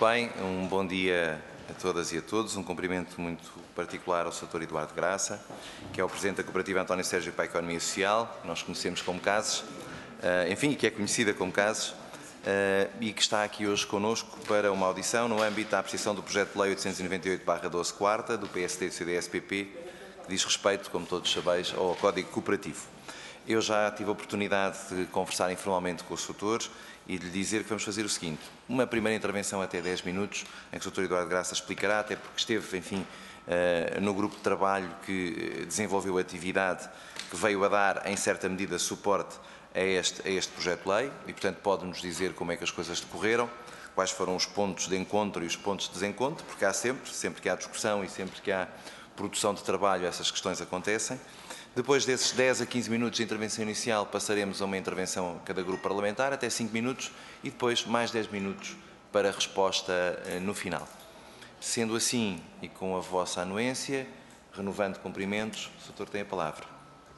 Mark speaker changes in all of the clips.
Speaker 1: bem, um bom dia a todas e a todos. Um cumprimento muito particular ao Sr. Eduardo Graça, que é o Presidente da Cooperativa António Sérgio para a Economia Social, que nós conhecemos como CASES, enfim, que é conhecida como CASES, e que está aqui hoje connosco para uma audição no âmbito da apreciação do projeto de lei 898/12 quarta, do PSD e do CDS-PP, que diz respeito, como todos sabeis, ao Código Cooperativo. Eu já tive a oportunidade de conversar informalmente com os tutores e de lhe dizer que vamos fazer o seguinte: uma primeira intervenção até 10 minutos, em que o Sr. Eduardo Graça explicará, até porque esteve, enfim, no grupo de trabalho que desenvolveu a atividade, que veio a dar, em certa medida, suporte a este projeto de lei e, portanto, pode-nos dizer como é que as coisas decorreram, quais foram os pontos de encontro e os pontos de desencontro, porque há sempre que há discussão e sempre que há produção de trabalho, essas questões acontecem. Depois desses 10 a 15 minutos de intervenção inicial, passaremos a uma intervenção a cada grupo parlamentar, até 5 minutos, e depois mais 10 minutos para resposta no final. Sendo assim, e com a vossa anuência, renovando cumprimentos, o Sr. tem a palavra.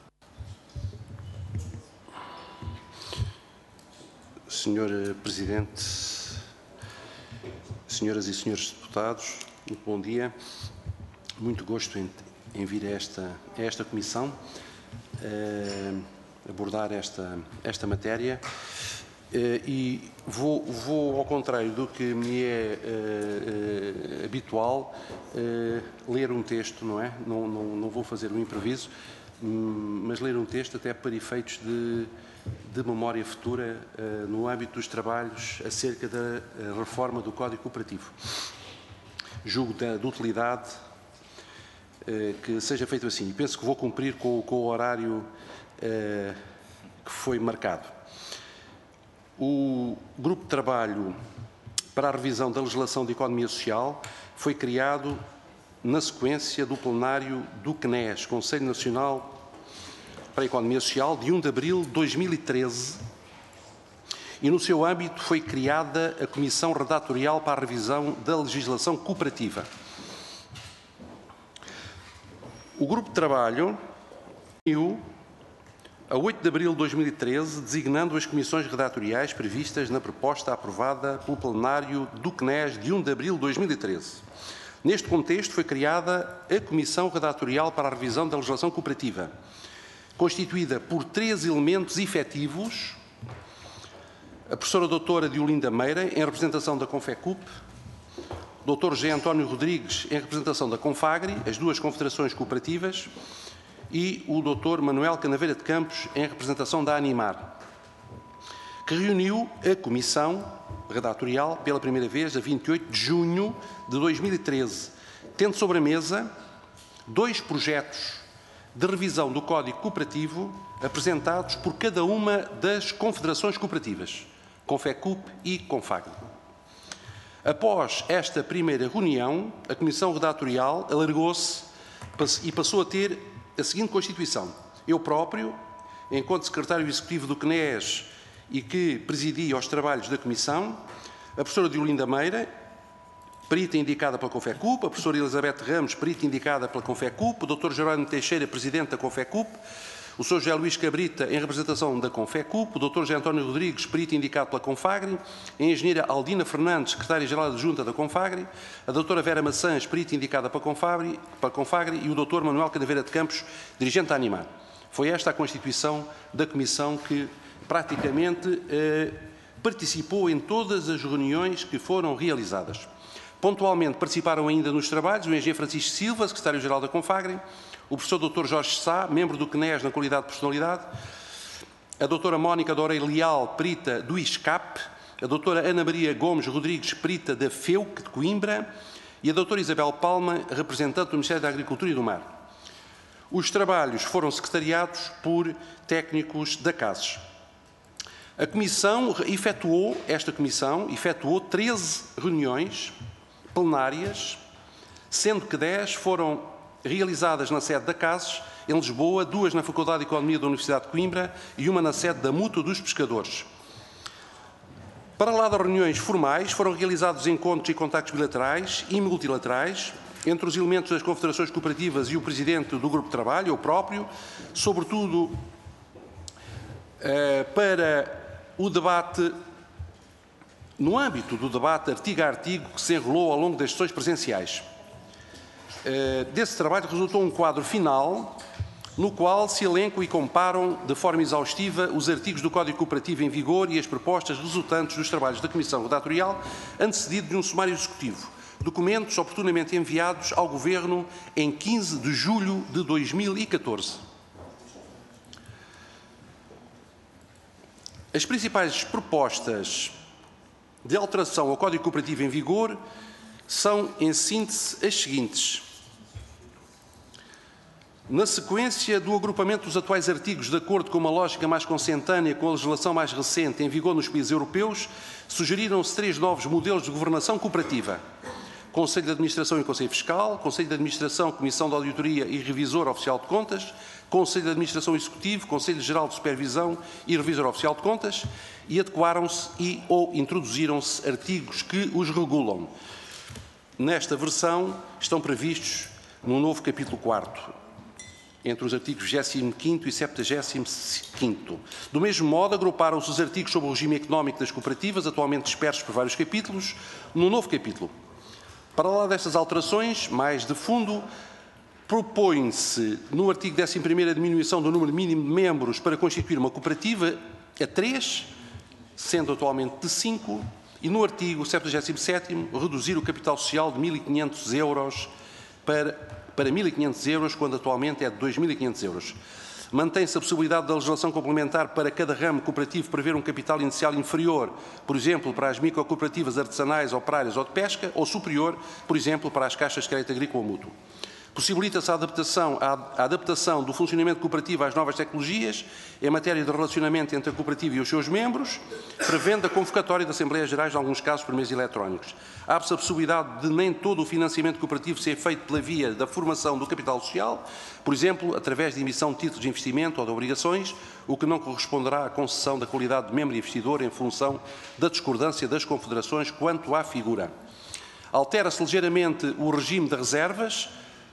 Speaker 2: Sr. Presidente, senhoras e senhores deputados, muito bom dia. Muito gosto em vir a esta comissão abordar esta matéria e vou ao contrário do que me é habitual, ler um texto, não é? Não vou fazer um improviso, mas ler um texto até para efeitos de memória futura no âmbito dos trabalhos acerca da reforma do Código Cooperativo. Julgo da utilidade que seja feito assim. Penso que vou cumprir com o horário que foi marcado. O Grupo de Trabalho para a Revisão da Legislação de Economia Social foi criado na sequência do plenário do CNES, Conselho Nacional para a Economia Social, de 1 de abril de 2013, e no seu âmbito foi criada a Comissão Redatorial para a Revisão da Legislação Cooperativa. O Grupo de Trabalho reuniu a 8 de abril de 2013, designando as comissões redatoriais previstas na proposta aprovada pelo plenário do CNES de 1 de abril de 2013. Neste contexto, foi criada a Comissão Redatorial para a Revisão da Legislação Cooperativa, constituída por 3 elementos efetivos: a professora doutora Diolinda Meira, em representação da Confecup, Dr. José António Rodrigues, em representação da Confagri, as duas confederações cooperativas, e o Dr. Manuel Canaveira de Campos, em representação da Animar, que reuniu a Comissão Redatorial pela primeira vez a 28 de junho de 2013, tendo sobre a mesa 2 projetos de revisão do Código Cooperativo apresentados por cada uma das confederações cooperativas, Confecup e Confagri. Após esta primeira reunião, a Comissão Redatorial alargou-se e passou a ter a seguinte constituição: eu próprio, enquanto Secretário Executivo do CNES e que presidia os trabalhos da Comissão, a professora Diolinda Meira, perita indicada pela Confecup, a professora Elizabeth Ramos, perita indicada pela Confecup, o Dr. Jerónimo Teixeira, Presidente da Confecup, o Sr. José Luís Cabrita, em representação da Confecup, o Dr. José António Rodrigues, perito indicado pela Confagri, a Engenheira Aldina Fernandes, Secretária-Geral Adjunta da Confagri, a Dra. Vera Maçãs, perito indicada pela Confagri, e o Dr. Manuel Canaveira de Campos, dirigente da Animar. Foi esta a constituição da Comissão que praticamente participou em todas as reuniões que foram realizadas. Pontualmente participaram ainda nos trabalhos o engenheiro Francisco Silva, Secretário-Geral da Confagri, o professor Dr. Jorge Sá, membro do CNES na qualidade de personalidade, a doutora Mónica Dorei Leal, perita do ISCAP, a doutora Ana Maria Gomes Rodrigues, perita da FEUC de Coimbra, e a doutora Isabel Palma, representante do Ministério da Agricultura e do Mar. Os trabalhos foram secretariados por técnicos da CASES. Esta comissão efetuou 13 reuniões plenárias, sendo que 10 foram realizadas na sede da CASES, em Lisboa, 2 na Faculdade de Economia da Universidade de Coimbra e 1 na sede da Mútua dos Pescadores. Para lá das reuniões formais, foram realizados encontros e contactos bilaterais e multilaterais entre os elementos das confederações cooperativas e o Presidente do Grupo de Trabalho, eu próprio, sobretudo para o debate No âmbito do debate artigo a artigo que se enrolou ao longo das sessões presenciais, desse trabalho resultou um quadro final no qual se elencam e comparam de forma exaustiva os artigos do Código Cooperativo em vigor e as propostas resultantes dos trabalhos da Comissão Redatorial, antecedido de um sumário executivo. Documentos oportunamente enviados ao Governo em 15 de julho de 2014. As principais propostas de alteração ao Código Cooperativo em vigor são, em síntese, as seguintes. Na sequência do agrupamento dos atuais artigos, de acordo com uma lógica mais consentânea com a legislação mais recente em vigor nos países europeus, sugeriram-se 3 novos modelos de governação cooperativa. Conselho de Administração e Conselho Fiscal, Conselho de Administração, Comissão de Auditoria e Revisor Oficial de Contas, Conselho de Administração Executivo, Conselho Geral de Supervisão e Revisor Oficial de Contas, e adequaram-se ou introduziram-se artigos que os regulam. Nesta versão estão previstos num novo capítulo 4º. Entre os artigos 25º e 75º. Do mesmo modo, agruparam-se os artigos sobre o regime económico das cooperativas, atualmente dispersos por vários capítulos, num novo capítulo. Para lá destas alterações, mais de fundo, propõe-se no artigo 11º a diminuição do número mínimo de membros para constituir uma cooperativa a 3, sendo atualmente de 5, e no artigo 77º reduzir o capital social de 1.500 euros para 1.500 euros, quando atualmente é de 2.500 euros. Mantém-se a possibilidade da legislação complementar para cada ramo cooperativo prever um capital inicial inferior, por exemplo, para as microcooperativas artesanais, operárias ou de pesca, ou superior, por exemplo, para as caixas de crédito agrícola ou mútuo. Possibilita-se a adaptação do funcionamento cooperativo às novas tecnologias em matéria de relacionamento entre a cooperativa e os seus membros, prevendo a convocatória de Assembleias Gerais, em alguns casos, por meios eletrónicos. Abre-se a possibilidade de nem todo o financiamento cooperativo ser feito pela via da formação do capital social, por exemplo, através de emissão de títulos de investimento ou de obrigações, o que não corresponderá à concessão da qualidade de membro e investidor em função da discordância das confederações quanto à figura. Altera-se ligeiramente o regime de reservas,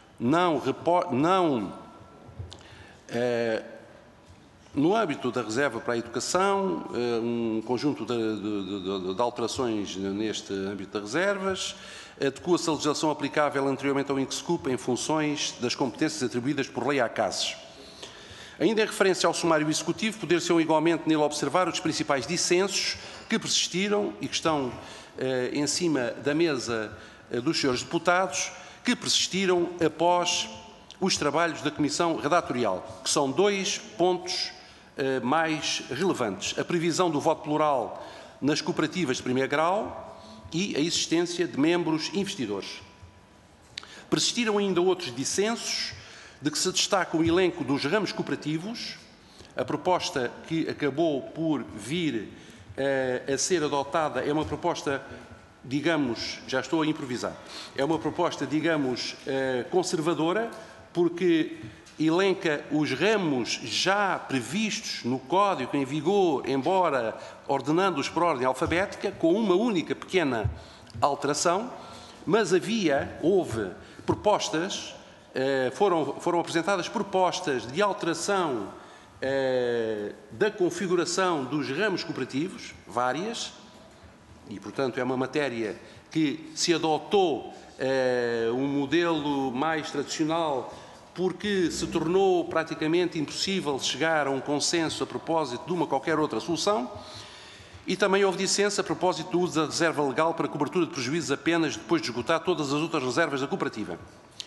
Speaker 2: no âmbito da reserva para a educação, um conjunto de alterações neste âmbito das reservas, adequa-se a legislação aplicável anteriormente ao INCSCUP em funções das competências atribuídas por lei à CASES. Ainda em referência ao sumário executivo, poder-se igualmente nele observar os principais dissensos que persistiram e que estão em cima da mesa dos senhores deputados, que persistiram após os trabalhos da Comissão Redatorial, que são 2 pontos mais relevantes. A previsão do voto plural nas cooperativas de primeiro grau e a existência de membros investidores. Persistiram ainda outros dissensos, de que se destaca o elenco dos ramos cooperativos. A proposta que acabou por vir a ser adotada é uma proposta, digamos, já estou a improvisar, é uma proposta, digamos, conservadora, porque elenca os ramos já previstos no Código em vigor, embora ordenando-os por ordem alfabética, com uma única pequena alteração, mas houve propostas, foram apresentadas propostas de alteração da configuração dos ramos cooperativos, várias, e, portanto, é uma matéria que se adotou um modelo mais tradicional porque se tornou praticamente impossível chegar a um consenso a propósito de uma qualquer outra solução, e também houve dissenso a propósito do uso da reserva legal para cobertura de prejuízos apenas depois de esgotar todas as outras reservas da cooperativa.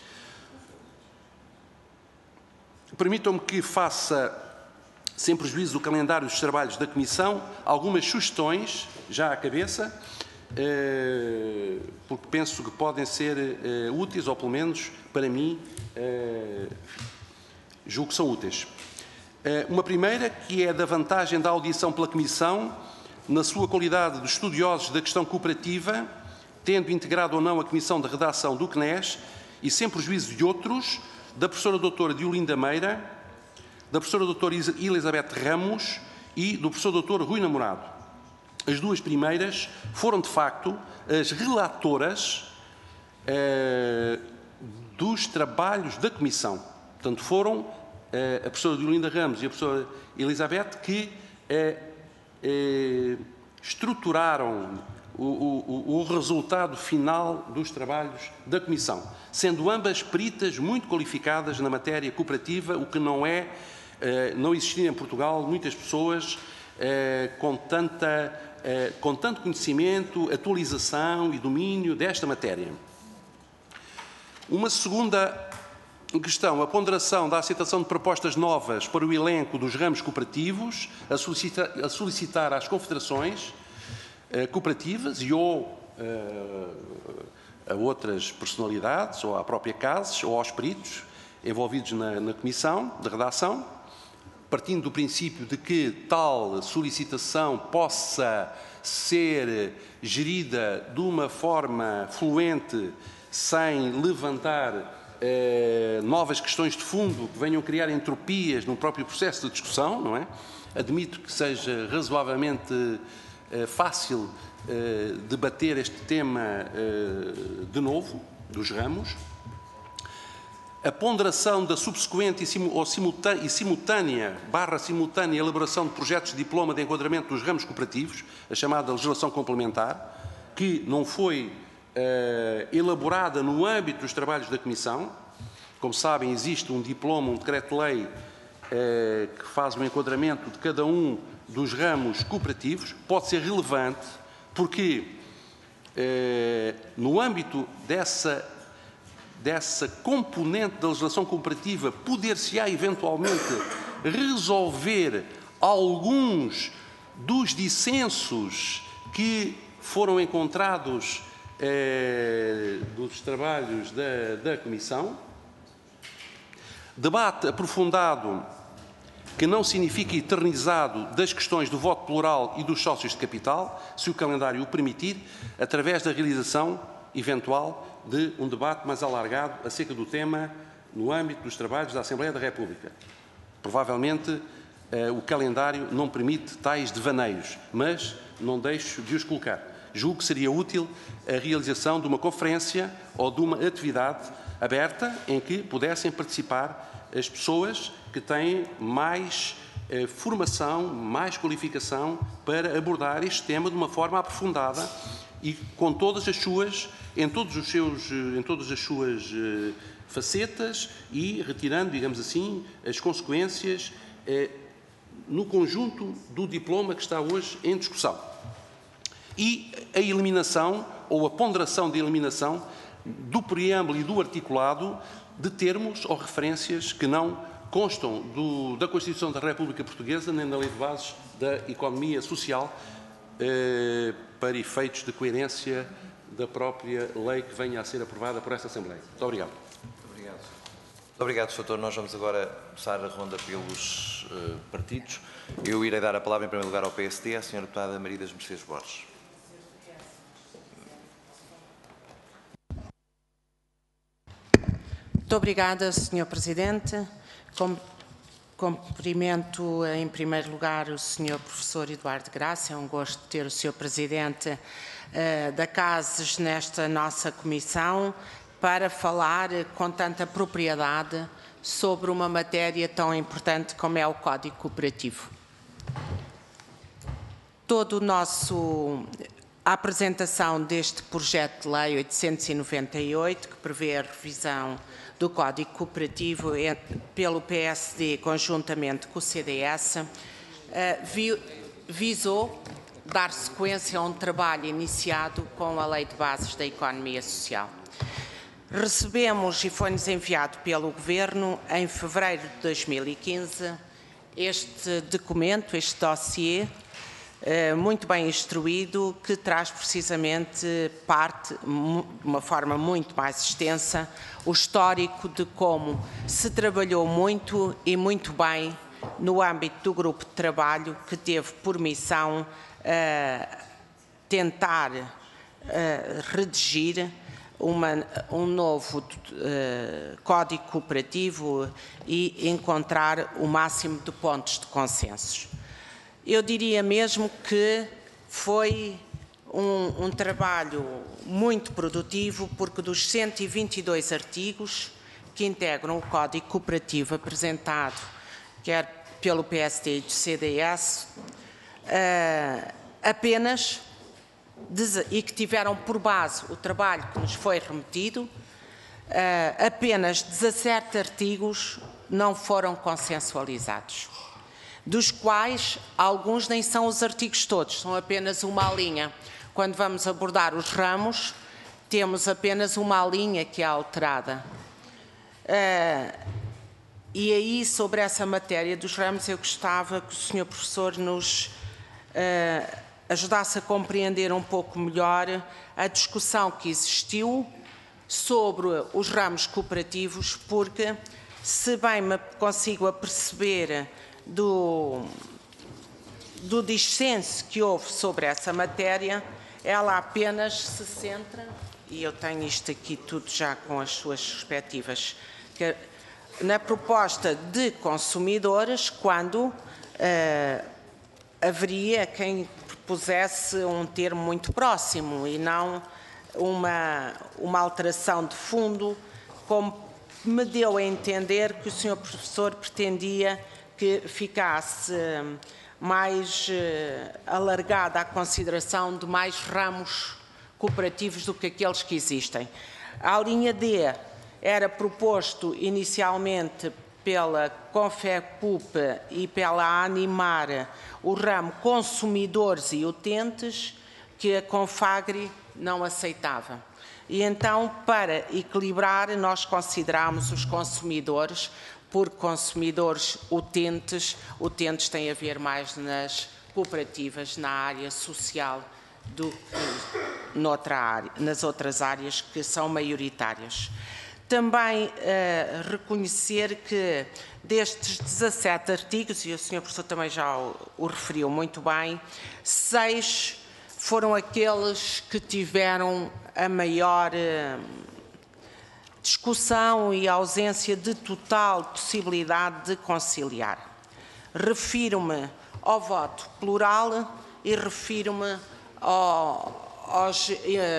Speaker 2: Permitam-me que faça, sem prejuízo do calendário dos trabalhos da Comissão, algumas sugestões, já à cabeça, porque penso que podem ser úteis, ou pelo menos, para mim, julgo que são úteis. Uma primeira, que é da vantagem da audição pela Comissão, na sua qualidade de estudiosos da questão cooperativa, tendo integrado ou não a Comissão de Redação do CNES, e sem prejuízo de outros, da professora doutora Diolinda Meira, da professora doutora Elizabeth Ramos e do professor doutor Rui Namorado. As duas primeiras foram, de facto, as relatoras dos trabalhos da Comissão. Portanto, foram a professora Diolinda Ramos e a professora Elizabeth que estruturaram o resultado final dos trabalhos da Comissão, sendo ambas peritas muito qualificadas na matéria cooperativa, o que não existia em Portugal muitas pessoas com tanto conhecimento, atualização e domínio desta matéria. Uma segunda questão, a ponderação da aceitação de propostas novas para o elenco dos ramos cooperativos, a solicitar às confederações cooperativas e ou a outras personalidades, ou à própria CASES, ou aos peritos envolvidos na comissão de redação, partindo do princípio de que tal solicitação possa ser gerida de uma forma fluente, sem levantar novas questões de fundo que venham criar entropias no próprio processo de discussão, não é? Admito que seja razoavelmente fácil debater este tema de novo, dos ramos. A ponderação da subsequente e simultânea elaboração de projetos de diploma de enquadramento dos ramos cooperativos, a chamada legislação complementar, que não foi elaborada no âmbito dos trabalhos da Comissão. Como sabem, existe um diploma, um decreto-lei que faz o enquadramento de cada um dos ramos cooperativos. Pode ser relevante porque no âmbito dessa componente da legislação cooperativa poder-se-á eventualmente resolver alguns dos dissensos que foram encontrados dos trabalhos da Comissão. Debate aprofundado, que não significa eternizado, das questões do voto plural e dos sócios de capital, se o calendário o permitir, através da realização eventual de um debate mais alargado acerca do tema no âmbito dos trabalhos da Assembleia da República. Provavelmente o calendário não permite tais devaneios, mas não deixo de os colocar. Julgo que seria útil a realização de uma conferência ou de uma atividade aberta em que pudessem participar as pessoas que têm mais formação, mais qualificação para abordar este tema de uma forma aprofundada e com todas as suas, em todas as suas facetas e retirando, digamos assim, as consequências no conjunto do diploma que está hoje em discussão. E a eliminação, ou a ponderação de eliminação, do preâmbulo e do articulado de termos ou referências que não constam da Constituição da República Portuguesa nem da Lei de Bases da Economia Social, para efeitos de coerência da própria lei que venha a ser aprovada por esta Assembleia. Muito obrigado.
Speaker 1: Muito obrigado, Sr. Doutor. Nós vamos agora começar a ronda pelos partidos. Eu irei dar a palavra em primeiro lugar ao PSD, à Sra. Deputada Maria das Mercedes Borges.
Speaker 3: Muito obrigada, Sr. Presidente. Cumprimento, em primeiro lugar, o Sr. Professor Eduardo Graça. É um gosto ter o Sr. Presidente da CASES nesta nossa comissão para falar com tanta propriedade sobre uma matéria tão importante como é o Código Cooperativo. A apresentação deste projeto de lei 898, que prevê a revisão do Código Cooperativo pelo PSD conjuntamente com o CDS, visou dar sequência a um trabalho iniciado com a Lei de Bases da Economia Social. Recebemos e foi-nos enviado pelo Governo em fevereiro de 2015 este documento, este dossiê, muito bem instruído, que traz precisamente parte, de uma forma muito mais extensa, o histórico de como se trabalhou muito e muito bem no âmbito do grupo de trabalho que teve por missão tentar redigir um novo Código Cooperativo e encontrar o máximo de pontos de consenso. Eu diria mesmo que foi um trabalho muito produtivo, porque dos 122 artigos que integram o Código Cooperativo apresentado, quer pelo PSD e do CDS, apenas e que tiveram por base o trabalho que nos foi remetido, apenas 17 artigos não foram consensualizados, dos quais alguns nem são os artigos todos, são apenas uma linha. Quando vamos abordar os ramos, temos apenas uma linha que é alterada. E aí, sobre essa matéria dos ramos, eu gostava que o Sr. Professor nos ajudasse a compreender um pouco melhor a discussão que existiu sobre os ramos cooperativos, porque, se bem me consigo aperceber do dissenso que houve sobre essa matéria, ela apenas se centra, e eu tenho isto aqui tudo já com as suas respectivas, na proposta de consumidores, quando haveria quem propusesse um termo muito próximo e não uma alteração de fundo, como me deu a entender que o Sr. Professor pretendia que ficasse mais alargada a consideração de mais ramos cooperativos do que aqueles que existem. A linha D era proposto inicialmente pela Confecup e pela Animar o ramo consumidores e utentes, que a Confagri não aceitava. E então, para equilibrar, nós consideramos os consumidores, por consumidores utentes têm a ver mais nas cooperativas, na área social, do que nas outras áreas que são maioritárias. Também reconhecer que destes 17 artigos, e o Sr. Professor também já o referiu muito bem, 6 foram aqueles que tiveram a maior discussão e ausência de total possibilidade de conciliar. Refiro-me ao voto plural e refiro-me aos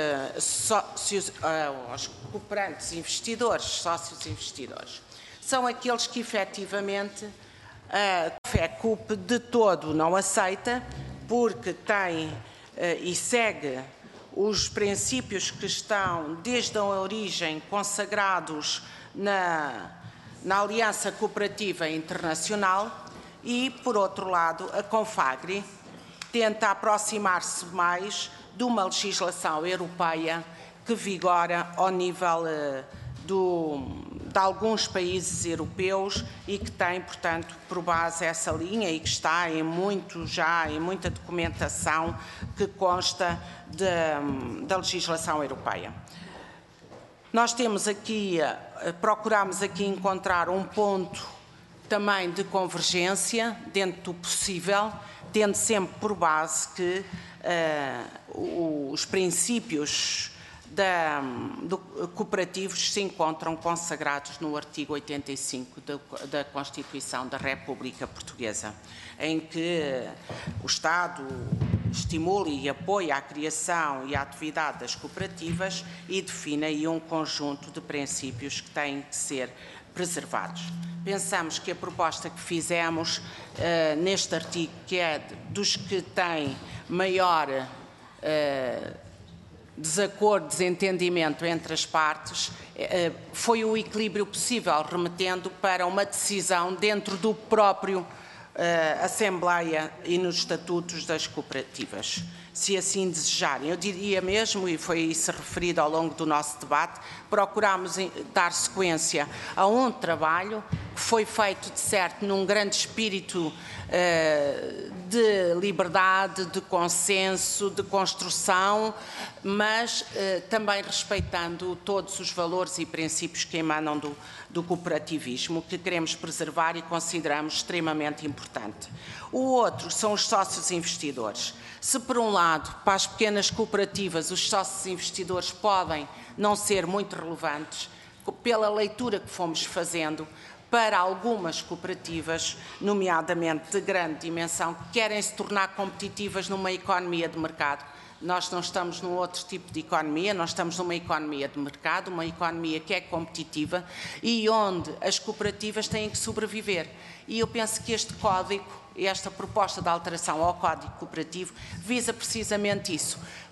Speaker 3: cooperantes investidores, sócios investidores. São aqueles que efetivamente a Confecup de todo não aceita, porque tem e segue os princípios que estão desde a origem consagrados na Aliança Cooperativa Internacional e, por outro lado, a Confagri tenta aproximar-se mais de uma legislação europeia que vigora ao nível de alguns países europeus e que tem, portanto, por base essa linha e que está em muita documentação que consta da legislação europeia. Nós temos aqui, procuramos aqui encontrar um ponto também de convergência dentro do possível, tendo sempre por base que os princípios cooperativos se encontram consagrados no artigo 85 da Constituição da República Portuguesa, em que o Estado estimula e apoia a criação e a atividade das cooperativas e define aí um conjunto de princípios que têm que ser preservados. Pensamos que a proposta que fizemos neste artigo, que é dos que têm maior desacordo, desentendimento entre as partes, foi o equilíbrio possível, remetendo para uma decisão dentro do próprio Assembleia e nos estatutos das cooperativas, se assim desejarem. Eu diria mesmo, e foi isso referido ao longo do nosso debate, procurámos dar sequência a um trabalho que foi feito, de certo, num grande espírito de liberdade, de consenso, de construção, mas também respeitando todos os valores e princípios que emanam do cooperativismo, que queremos preservar e consideramos extremamente importante. O outro são os sócios investidores. Se, por um lado, para as pequenas cooperativas, os sócios investidores podem não ser muito relevantes, pela leitura que fomos fazendo, para algumas cooperativas, nomeadamente de grande dimensão, que querem se tornar competitivas numa economia de mercado. Nós não estamos num outro tipo de economia, nós estamos numa economia de mercado, uma economia que é competitiva e onde as cooperativas têm que sobreviver. E eu penso que este código, esta proposta de alteração ao Código Cooperativo, visa precisamente isso,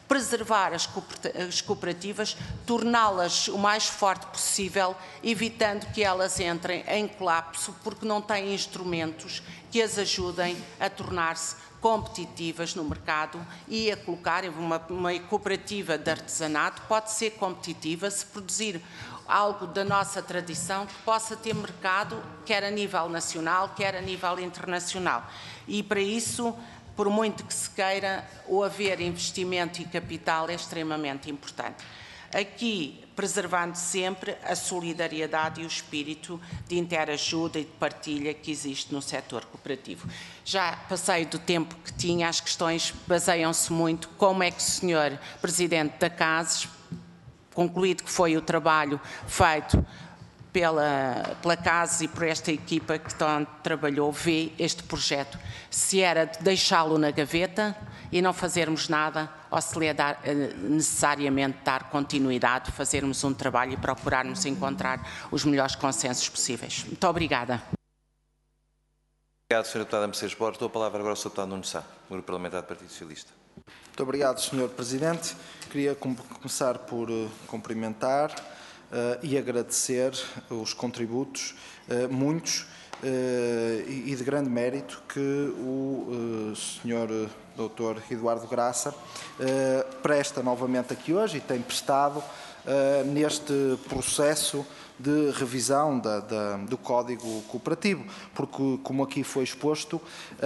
Speaker 3: preservar as cooperativas, torná-las o mais forte possível, evitando que elas entrem em colapso, porque não têm instrumentos que as ajudem a tornar-se competitivas no mercado e a colocarem uma cooperativa de artesanato pode ser competitiva se produzir algo da nossa tradição que possa ter mercado, quer a nível nacional, quer a nível internacional. E para isso, por muito que se queira, o haver investimento e capital é extremamente importante. Aqui, preservando sempre a solidariedade e o espírito de interajuda e de partilha que existe no setor cooperativo. Já passei do tempo que tinha, as questões baseiam-se muito como é que o Sr. Presidente da CASES, concluído que foi o trabalho feito pela CASES e por esta equipa que trabalhou, vê este projeto. Se era de deixá-lo na gaveta e não fazermos nada, ou se lhe é necessariamente dar continuidade, fazermos um trabalho e procurarmos encontrar os melhores consensos possíveis. Muito obrigada.
Speaker 1: Obrigado, Sra. Deputada Mercedes Borges. Dou a palavra agora ao Sr. Deputado Nuno Sá, Grupo Parlamentar do Partido Socialista.
Speaker 4: Muito obrigado, Sr. Presidente. Queria começar por cumprimentar e agradecer os contributos, muitos e de grande mérito, que o Sr. Dr. Eduardo Graça presta novamente aqui hoje e tem prestado neste processo de revisão do Código Cooperativo, porque, como aqui foi exposto,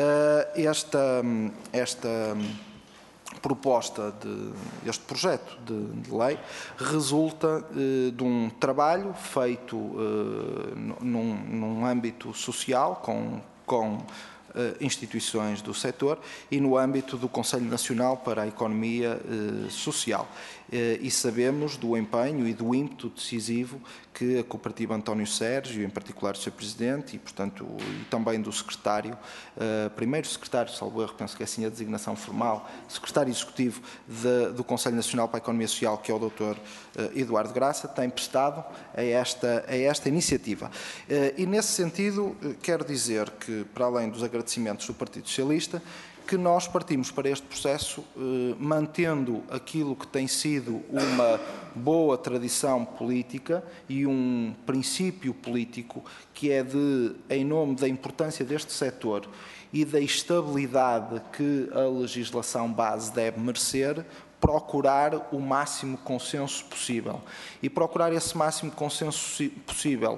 Speaker 4: este projeto de lei resulta de um trabalho feito num âmbito social com instituições do setor e no âmbito do Conselho Nacional para a Economia Social. E sabemos do empenho e do ímpeto decisivo que a cooperativa António Sérgio, em particular o Sr. Presidente, e portanto e também do secretário, primeiro secretário, salvo erro, penso que é assim a designação formal, secretário executivo do Conselho Nacional para a Economia Social, que é o Dr. Eduardo Graça, tem prestado a esta iniciativa. E nesse sentido, quero dizer que, para além dos agradecimentos do Partido Socialista, que nós partimos para este processo mantendo aquilo que tem sido uma boa tradição política e um princípio político que é em nome da importância deste setor e da estabilidade que a legislação base deve merecer, procurar o máximo consenso possível. E procurar esse máximo consenso possível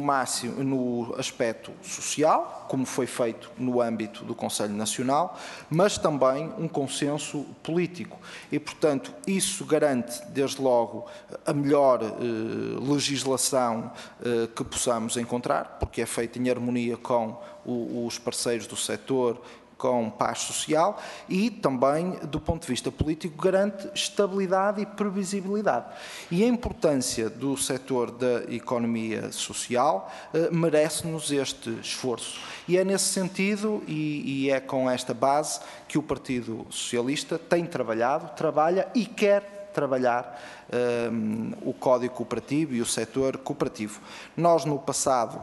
Speaker 4: no aspecto social, como foi feito no âmbito do Conselho Nacional, mas também um consenso político. E, portanto, isso garante, desde logo, a melhor legislação que possamos encontrar, porque é feita em harmonia com os parceiros do setor, com paz social e também, do ponto de vista político, garante estabilidade e previsibilidade. E a importância do setor da economia social merece-nos este esforço. E é nesse sentido e é com esta base que o Partido Socialista tem trabalhado, trabalha e quer trabalhar o Código Cooperativo e o setor cooperativo. Nós, no passado,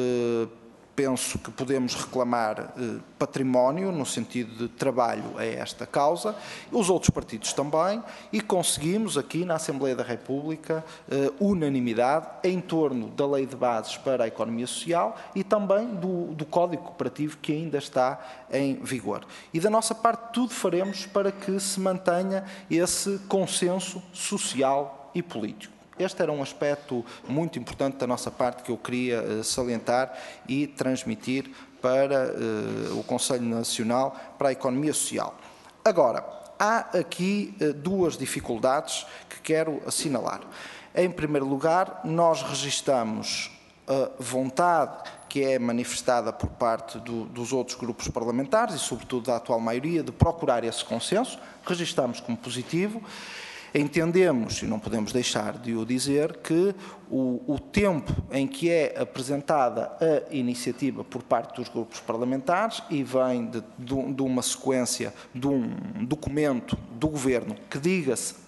Speaker 4: penso que podemos reclamar património, no sentido de trabalho a esta causa, os outros partidos também, e conseguimos aqui na Assembleia da República unanimidade em torno da Lei de Bases para a Economia Social e também do Código Cooperativo que ainda está em vigor. E da nossa parte tudo faremos para que se mantenha esse consenso social e político. Este era um aspecto muito importante da nossa parte que eu queria salientar e transmitir para o Conselho Nacional para a Economia Social. Agora, há aqui duas dificuldades que quero assinalar. Em primeiro lugar, nós registamos a vontade que é manifestada por parte dos outros grupos parlamentares e, sobretudo, da atual maioria, de procurar esse consenso. Registamos como positivo. Entendemos, e não podemos deixar de o dizer, que o tempo em que é apresentada a iniciativa por parte dos grupos parlamentares e vem de uma sequência de um documento do Governo que, diga-se,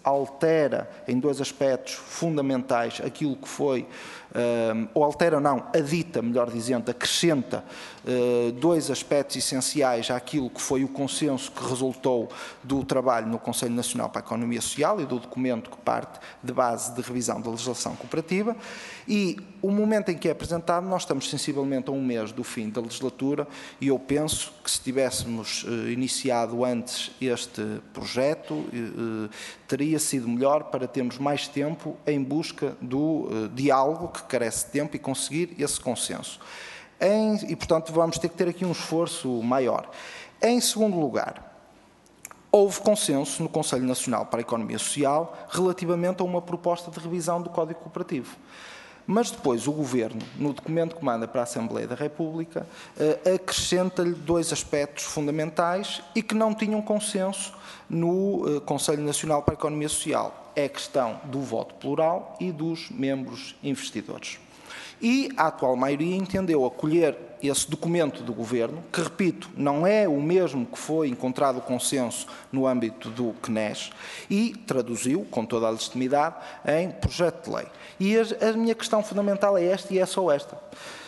Speaker 4: altera em dois aspectos fundamentais aquilo que foi, ou altera não, adita, melhor dizendo, acrescenta dois aspectos essenciais àquilo que foi o consenso que resultou do trabalho no Conselho Nacional para a Economia Social e do documento que parte de base de revisão da legislação cooperativa. E o momento em que é apresentado, nós estamos sensivelmente a um mês do fim da legislatura e eu penso que se tivéssemos iniciado antes este projeto, teria sido melhor para termos mais tempo em busca do diálogo que carece de tempo e conseguir esse consenso. E, portanto, vamos ter que ter aqui um esforço maior. Em segundo lugar, houve consenso no Conselho Nacional para a Economia Social relativamente a uma proposta de revisão do Código Cooperativo. Mas depois o Governo, no documento que manda para a Assembleia da República, acrescenta-lhe dois aspectos fundamentais e que não tinham consenso no Conselho Nacional para a Economia Social. É a questão do voto plural e dos membros investidores. E a atual maioria entendeu acolher esse documento do Governo, que, repito, não é o mesmo que foi encontrado o consenso no âmbito do CNES, e traduziu, com toda a legitimidade, em projeto de lei. E a minha questão fundamental é esta e é só esta.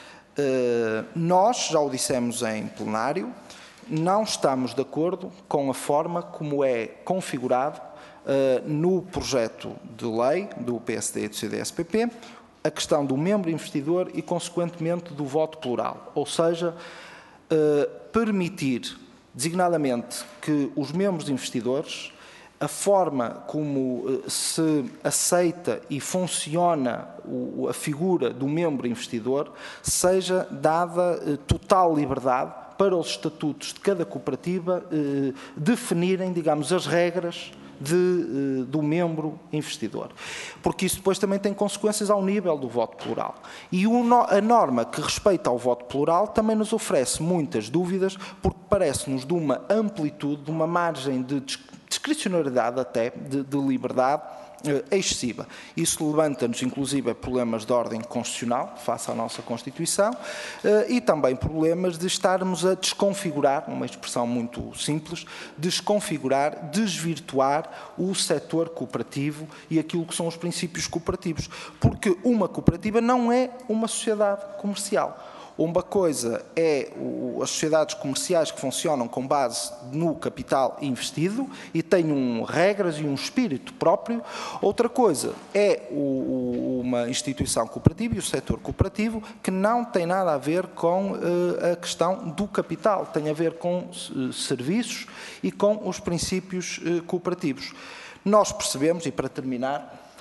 Speaker 4: Nós, já o dissemos em plenário, não estamos de acordo com a forma como é configurado no projeto de lei do PSD e do CDS-PP, a questão do membro investidor e, consequentemente, do voto plural. Ou seja, permitir, designadamente, que os membros investidores, a forma como se aceita e funciona a figura do membro investidor, seja dada total liberdade para os estatutos de cada cooperativa definirem, digamos, as regras do membro investidor. Porque isso depois também tem consequências ao nível do voto plural. E a norma que respeita ao voto plural também nos oferece muitas dúvidas, porque parece-nos de uma amplitude, de uma margem de discricionariedade até, de liberdade excessiva. Isso levanta-nos, inclusive, problemas de ordem constitucional, face à nossa Constituição, e também problemas de estarmos a desconfigurar, uma expressão muito simples, desconfigurar, desvirtuar o setor cooperativo e aquilo que são os princípios cooperativos. Porque uma cooperativa não é uma sociedade comercial. Uma coisa é as sociedades comerciais que funcionam com base no capital investido e têm regras e um espírito próprio. Outra coisa é uma instituição cooperativa e o setor cooperativo que não tem nada a ver com a questão do capital, tem a ver com serviços e com os princípios cooperativos. Nós percebemos, e para terminar,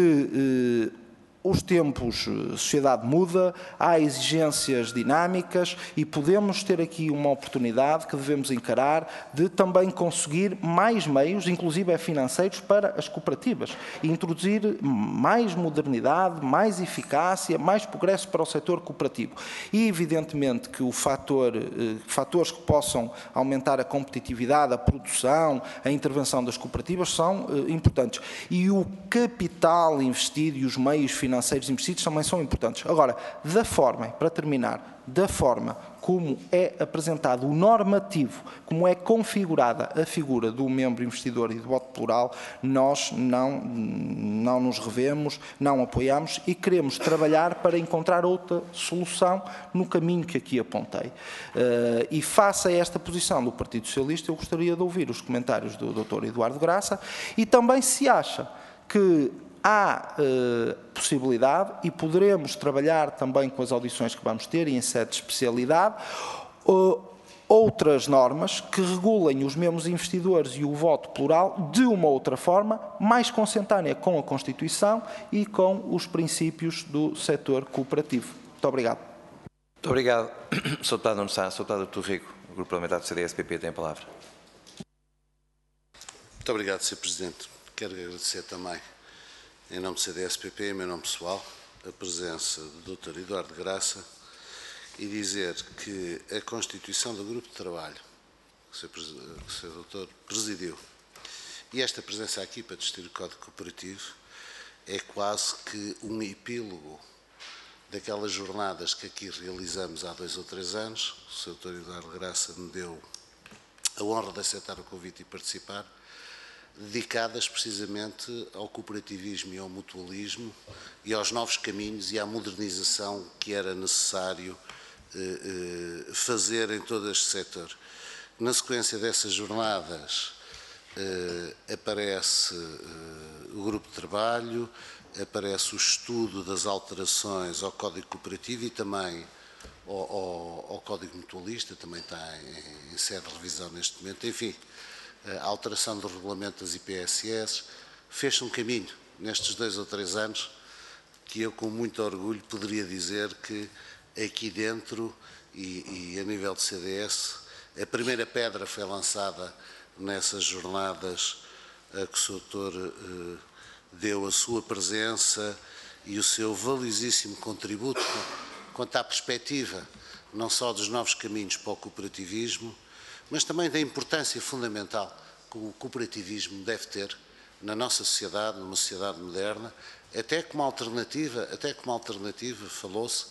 Speaker 4: que os tempos, a sociedade muda, há exigências dinâmicas e podemos ter aqui uma oportunidade que devemos encarar de também conseguir mais meios, inclusive financeiros, para as cooperativas e introduzir mais modernidade, mais eficácia, mais progresso para o setor cooperativo. E, evidentemente, que fatores que possam aumentar a competitividade, a produção, a intervenção das cooperativas são importantes. E o capital investido e os meios financeiros investidos também são importantes. Agora, para terminar, da forma como é apresentado o normativo, como é configurada a figura do membro investidor e do voto plural, nós não nos revemos, não apoiamos e queremos trabalhar para encontrar outra solução no caminho que aqui apontei. E face a esta posição do Partido Socialista, eu gostaria de ouvir os comentários do Dr. Eduardo Graça e também se acha que há possibilidade, e poderemos trabalhar também com as audições que vamos ter e em sede de especialidade, outras normas que regulem os membros investidores e o voto plural de uma outra forma, mais consentânea com a Constituição e com os princípios do setor cooperativo. Muito obrigado.
Speaker 1: Muito obrigado. Sr. Deputado Nuno Sá, Sr. Deputado Artur Rico, o Grupo Parlamentar do CDS-PP tem a palavra.
Speaker 5: Muito obrigado, Sr. Presidente. Quero agradecer também, em nome do CDS-PP, em meu nome pessoal, a presença do Dr. Eduardo Graça e dizer que a constituição do grupo de trabalho que o Sr. Doutor presidiu e esta presença aqui para discutir o Código Cooperativo é quase que um epílogo daquelas jornadas que aqui realizamos há 2 ou 3 anos. O Sr. Dr. Eduardo Graça me deu a honra de aceitar o convite e participar, dedicadas precisamente ao cooperativismo e ao mutualismo e aos novos caminhos e à modernização que era necessário fazer em todo este setor. Na sequência dessas jornadas aparece o grupo de trabalho, aparece o estudo das alterações ao Código Cooperativo e também ao Código Mutualista, também está em sede de revisão neste momento. Enfim, a alteração do regulamento das IPSS fez-se um caminho nestes 2 ou 3 anos que eu com muito orgulho poderia dizer que aqui dentro e a nível de CDS a primeira pedra foi lançada nessas jornadas a que o Sr. deu a sua presença e o seu valiosíssimo contributo quanto à perspectiva não só dos novos caminhos para o cooperativismo, mas também da importância fundamental que o cooperativismo deve ter na nossa sociedade, numa sociedade moderna, até como alternativa falou-se,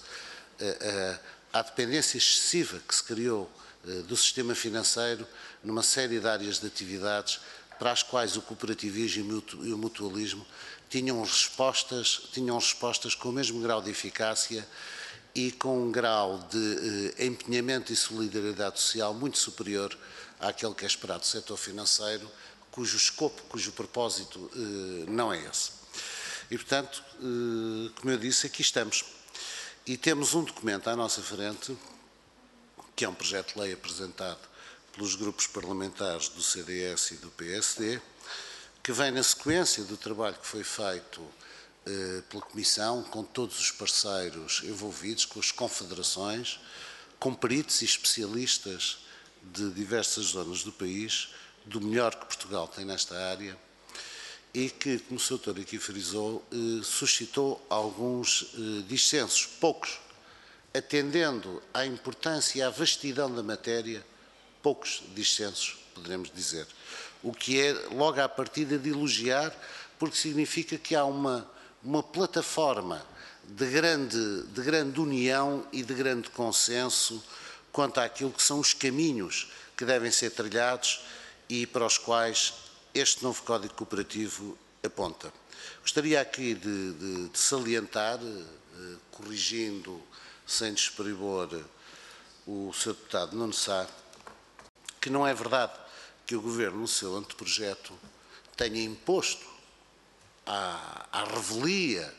Speaker 5: à dependência excessiva que se criou do sistema financeiro numa série de áreas de atividades para as quais o cooperativismo e o mutualismo tinham respostas com o mesmo grau de eficácia e com um grau de empenhamento e solidariedade social muito superior àquele que é esperado do setor financeiro, cujo escopo, cujo propósito não é esse. E, portanto, como eu disse, aqui estamos. E temos um documento à nossa frente, que é um projeto de lei apresentado pelos grupos parlamentares do CDS e do PSD, que vem na sequência do trabalho que foi feito pela Comissão, com todos os parceiros envolvidos, com as confederações, com peritos e especialistas de diversas zonas do país, do melhor que Portugal tem nesta área, e que, como o Sr. Doutor aqui frisou, suscitou alguns dissensos, poucos, atendendo à importância e à vastidão da matéria, poucos dissensos, poderemos dizer. O que é, logo à partida, de elogiar, porque significa que há uma plataforma de grande união e de grande consenso quanto àquilo que são os caminhos que devem ser trilhados e para os quais este novo Código Cooperativo aponta. Gostaria aqui de salientar, corrigindo sem desprimor o Sr. Deputado Nuno Sá, que não é verdade que o Governo, no seu anteprojeto, tenha imposto à revelia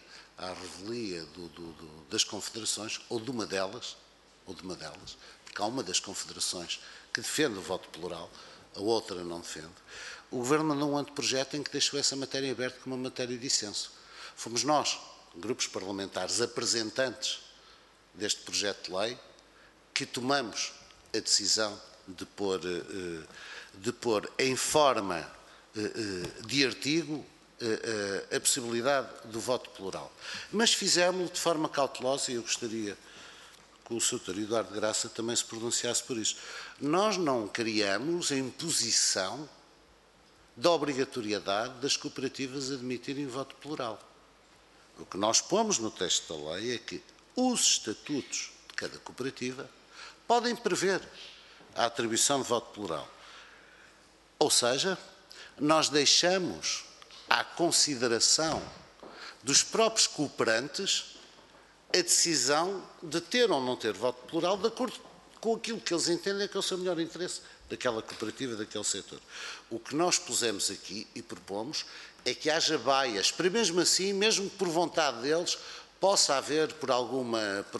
Speaker 5: das confederações, ou de uma delas, porque há uma das confederações que defende o voto plural, a outra não defende. O Governo mandou um anteprojeto em que deixou essa matéria aberta como uma matéria de dissenso. Fomos nós, grupos parlamentares apresentantes deste projeto de lei, que tomamos a decisão de pôr em forma de artigo a possibilidade do voto plural. Mas fizemos-lo de forma cautelosa e eu gostaria que o Sr. Dr. Eduardo de Graça também se pronunciasse por isso. Nós não criamos a imposição da obrigatoriedade das cooperativas admitirem voto plural. O que nós pomos no texto da lei é que os estatutos de cada cooperativa podem prever a atribuição de voto plural. Ou seja, nós deixamos à consideração dos próprios cooperantes a decisão de ter ou não ter voto plural de acordo com aquilo que eles entendem que é o seu melhor interesse daquela cooperativa, daquele setor. O que nós pusemos aqui e propomos é que haja baias, para mesmo assim, mesmo por vontade deles, possa haver por alguma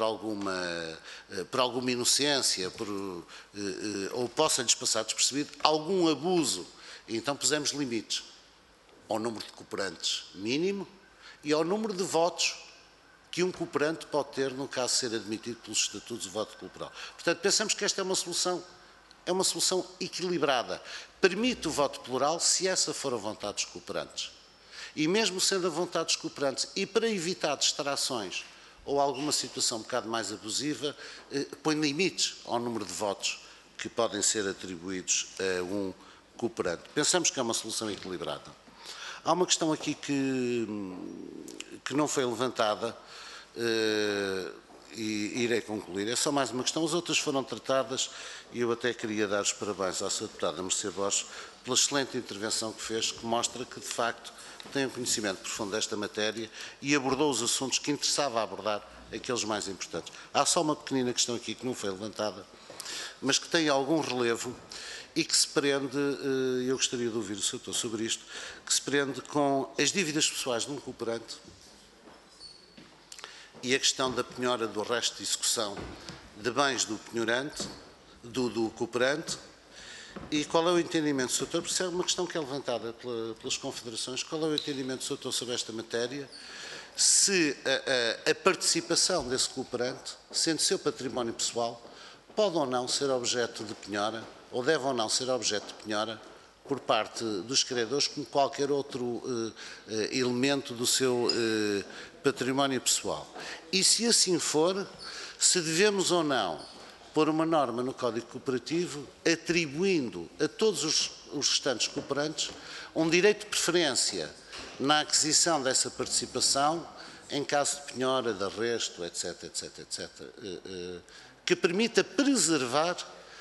Speaker 5: inocência, ou possa-lhes passar despercebido algum abuso. E então pusemos limites ao número de cooperantes mínimo e ao número de votos que um cooperante pode ter no caso de ser admitido pelos estatutos de voto plural. Portanto, pensamos que esta é uma solução equilibrada. Permite o voto plural se essa for a vontade dos cooperantes. E mesmo sendo a vontade dos cooperantes, e para evitar distrações ou alguma situação um bocado mais abusiva, põe limites ao número de votos que podem ser atribuídos a um cooperante. Pensamos que é uma solução equilibrada. Há uma questão aqui que não foi levantada. e irei concluir. É só mais uma questão. As outras foram tratadas e eu até queria dar os parabéns à Sra. Deputada Mercê Borges pela excelente intervenção que fez, que mostra que, de facto, tem um conhecimento profundo desta matéria e abordou os assuntos que interessava abordar, aqueles mais importantes. Há só uma pequenina questão aqui que não foi levantada, mas que tem algum relevo e que se prende, eu gostaria de ouvir o Sr. Doutor sobre isto, que se prende com as dívidas pessoais de um cooperante e a questão da penhora do resto de execução de bens do penhorante, do cooperante, e qual é o entendimento do Sr. Doutor, porque isso é uma questão que é levantada pelas confederações, qual é o entendimento do Sr. Doutor sobre esta matéria, se a participação desse cooperante, sendo seu património pessoal, pode ou não ser objeto de penhora, ou deve ou não ser objeto de penhora, por parte dos credores, como qualquer outro elemento do seu património pessoal. E se assim for, se devemos ou não pôr uma norma no Código Cooperativo atribuindo a todos os restantes cooperantes um direito de preferência na aquisição dessa participação em caso de penhora, de arresto, etc., etc., etc., que permita preservar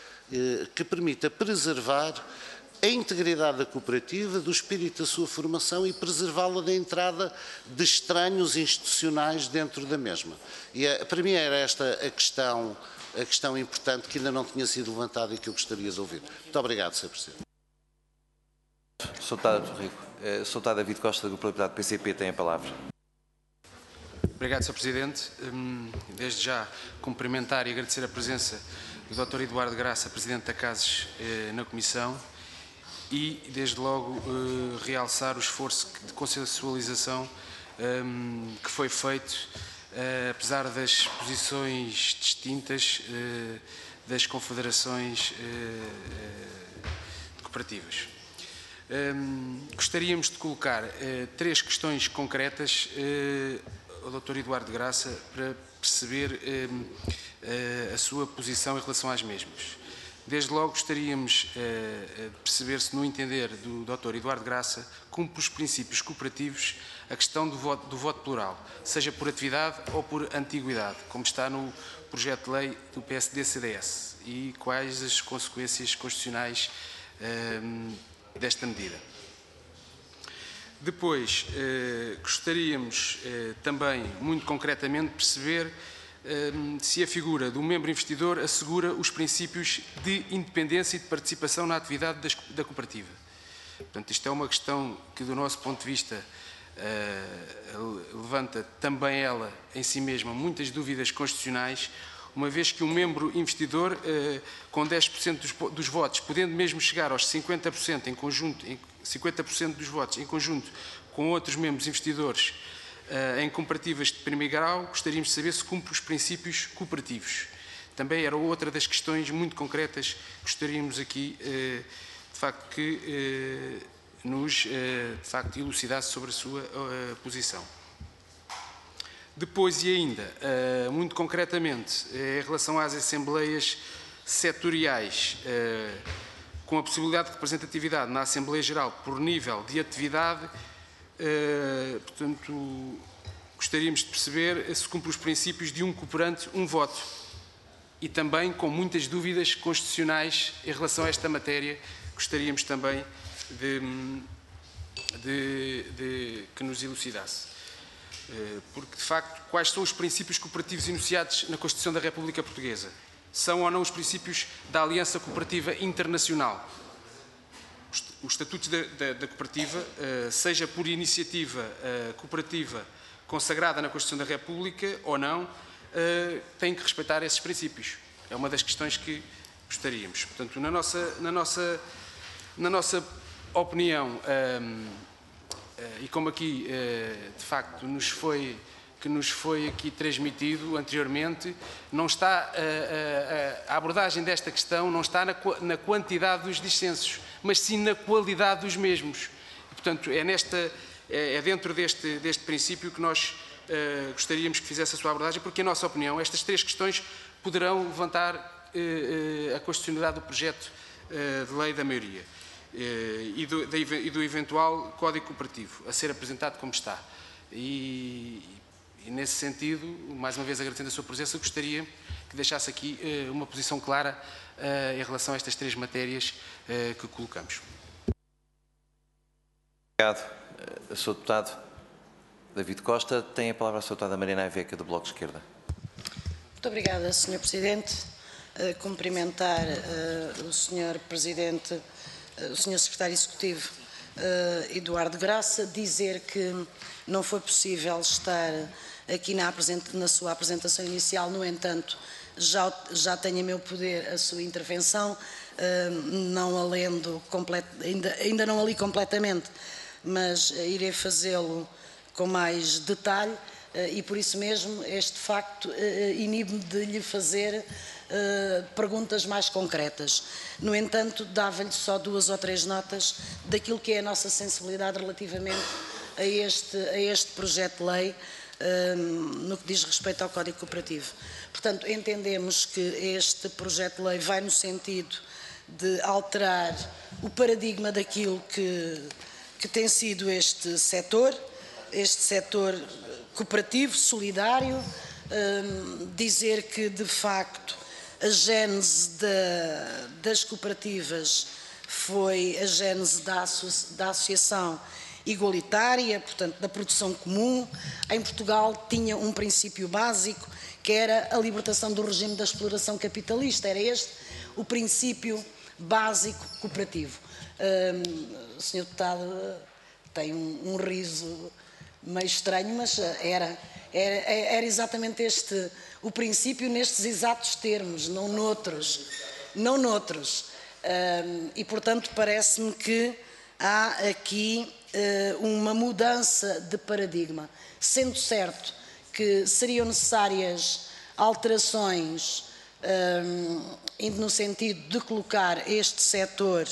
Speaker 5: a integridade da cooperativa, do espírito da sua formação e preservá-la da entrada de estranhos institucionais dentro da mesma. E para mim era esta a questão importante que ainda não tinha sido levantada e que eu gostaria de ouvir. Muito obrigado, Sr. Presidente.
Speaker 1: Sr. Deputado Rico. Sr. Deputado David Costa, do Grupo Libertado PCP, tem a palavra.
Speaker 2: Obrigado, Sr. Presidente. Desde já cumprimentar e agradecer a presença do Dr. Eduardo Graça, Presidente da CASES, na Comissão, e, desde logo, realçar o esforço de consensualização que foi feito, apesar das posições distintas das confederações cooperativas. Gostaríamos de colocar 3 questões concretas ao Dr. Eduardo Graça para perceber a sua posição em relação às mesmas. Desde logo gostaríamos de perceber se, no entender do Dr. Eduardo Graça, cumpre os princípios cooperativos a questão do voto plural, seja por atividade ou por antiguidade, como está no projeto de lei do PSD-CDS, e quais as consequências constitucionais desta medida. Depois, gostaríamos também, muito concretamente, de perceber se a figura do membro investidor assegura os princípios de independência e de participação na atividade da cooperativa. Portanto, isto é uma questão que, do nosso ponto de vista, levanta também ela, em si mesma, muitas dúvidas constitucionais, uma vez que um membro investidor, com 10% dos votos, podendo mesmo chegar aos 50% em conjunto, 50% dos votos em conjunto com outros membros investidores em cooperativas de primeiro grau, gostaríamos de saber se cumpre os princípios cooperativos. Também era outra das questões muito concretas que gostaríamos aqui, de facto, que nos de facto elucidasse sobre a sua posição. Depois, e ainda, muito concretamente, em relação às assembleias setoriais, com a possibilidade de representatividade na Assembleia Geral por nível de atividade, portanto, gostaríamos de perceber se cumpre os princípios de um cooperante, um voto, e também com muitas dúvidas constitucionais em relação a esta matéria, gostaríamos também que nos elucidasse. Porque, de facto, quais são os princípios cooperativos enunciados na Constituição da República Portuguesa? São ou não os princípios da Aliança Cooperativa Internacional? Os estatutos da cooperativa, seja por iniciativa cooperativa consagrada na Constituição da República ou não, têm que respeitar esses princípios. É uma das questões que gostaríamos. Portanto, na nossa opinião, e como aqui, de facto, nos foi aqui transmitido anteriormente, não está, a abordagem desta questão não está na quantidade dos dissensos, mas sim na qualidade dos mesmos. E, portanto, é dentro deste princípio que nós gostaríamos que fizesse a sua abordagem, porque, em nossa opinião, estas 3 questões poderão levantar a constitucionalidade do projeto de lei da maioria e do eventual Código Cooperativo a ser apresentado como está. E nesse sentido, mais uma vez agradecendo a sua presença, gostaria que deixasse aqui uma posição clara em relação a estas 3 matérias que colocamos.
Speaker 1: Obrigado. Sr. Deputado David Costa, tem a palavra a Sra. Deputada Mariana Aveca, do Bloco de Esquerda.
Speaker 6: Muito obrigada, Sr. Presidente. Cumprimentar o Sr. Presidente, o Sr. Secretário Executivo Eduardo Graça, dizer que não foi possível estar aqui na sua apresentação inicial, no entanto, já tenho a meu poder a sua intervenção, não a lendo, ainda não a li completamente, mas irei fazê-lo com mais detalhe e por isso mesmo este facto inibe-me de lhe fazer perguntas mais concretas. No entanto, dava-lhe só 2 ou 3 notas daquilo que é a nossa sensibilidade relativamente a este projeto de lei no que diz respeito ao Código Cooperativo. Portanto, entendemos que este projeto de lei vai no sentido de alterar o paradigma daquilo que tem sido este setor cooperativo, solidário, dizer que, de facto, a gênese das cooperativas foi a gênese da associação igualitária, portanto, da produção comum. Em Portugal tinha um princípio básico, que era a libertação do regime da exploração capitalista. Era este o princípio básico cooperativo. O Sr. Deputado tem um riso meio estranho, mas era exatamente este o princípio nestes exatos termos, não noutros. E, portanto, parece-me que há aqui uma mudança de paradigma, sendo certo que seriam necessárias alterações indo no sentido de colocar este setor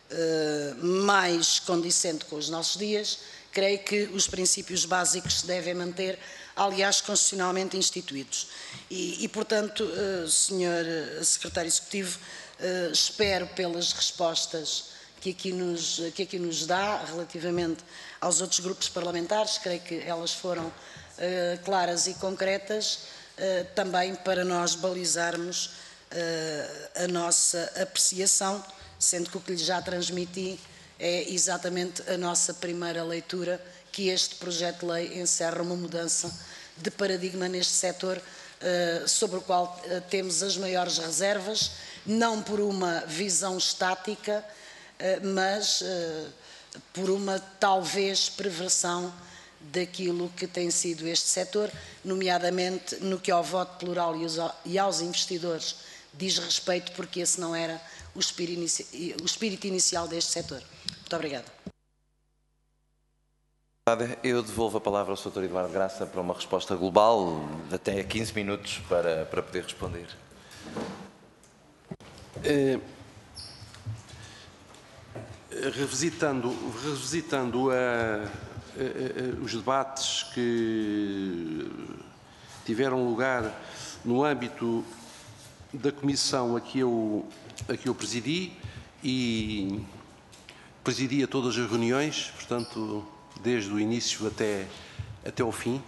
Speaker 6: mais condicente com os nossos dias. Creio que os princípios básicos se devem manter, aliás, constitucionalmente instituídos. E portanto, Sr. Secretário Executivo, espero pelas respostas que aqui nos dá relativamente aos outros grupos parlamentares. Creio que elas foram claras e concretas, também para nós balizarmos a nossa apreciação, sendo que o que lhe já transmiti é exatamente a nossa primeira leitura, que este projeto de lei encerra uma mudança de paradigma neste setor, sobre o qual temos as maiores reservas, não por uma visão estática, mas por uma talvez perversão daquilo que tem sido este setor, nomeadamente no que ao voto plural e aos investidores diz respeito, porque esse não era o espírito inicial deste setor. Muito obrigada.
Speaker 1: Eu devolvo a palavra ao Sr. Eduardo Graça para uma resposta global, até 15 minutos para poder responder.
Speaker 2: Revisitando os debates que tiveram lugar no âmbito da comissão a que eu presidi, e presidi a todas as reuniões, portanto, desde o início até o fim,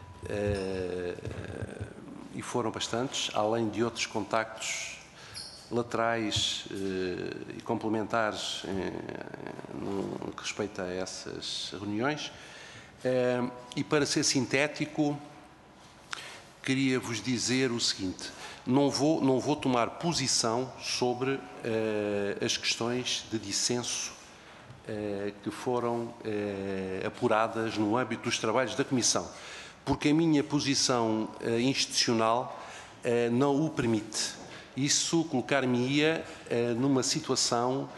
Speaker 2: e foram bastantes, além de outros contactos laterais e complementares no que respeita a essas reuniões. E para ser sintético, queria vos dizer o seguinte: não vou tomar posição sobre as questões de dissenso que foram apuradas no âmbito dos trabalhos da Comissão, porque a minha posição institucional não o permite. Isso colocar-me-ia numa situação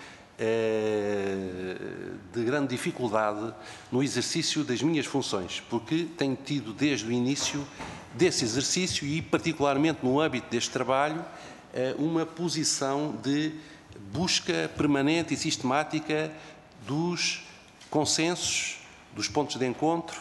Speaker 2: de grande dificuldade no exercício das minhas funções, porque tenho tido desde o início desse exercício e particularmente no âmbito deste trabalho uma posição de busca permanente e sistemática dos consensos, dos pontos de encontro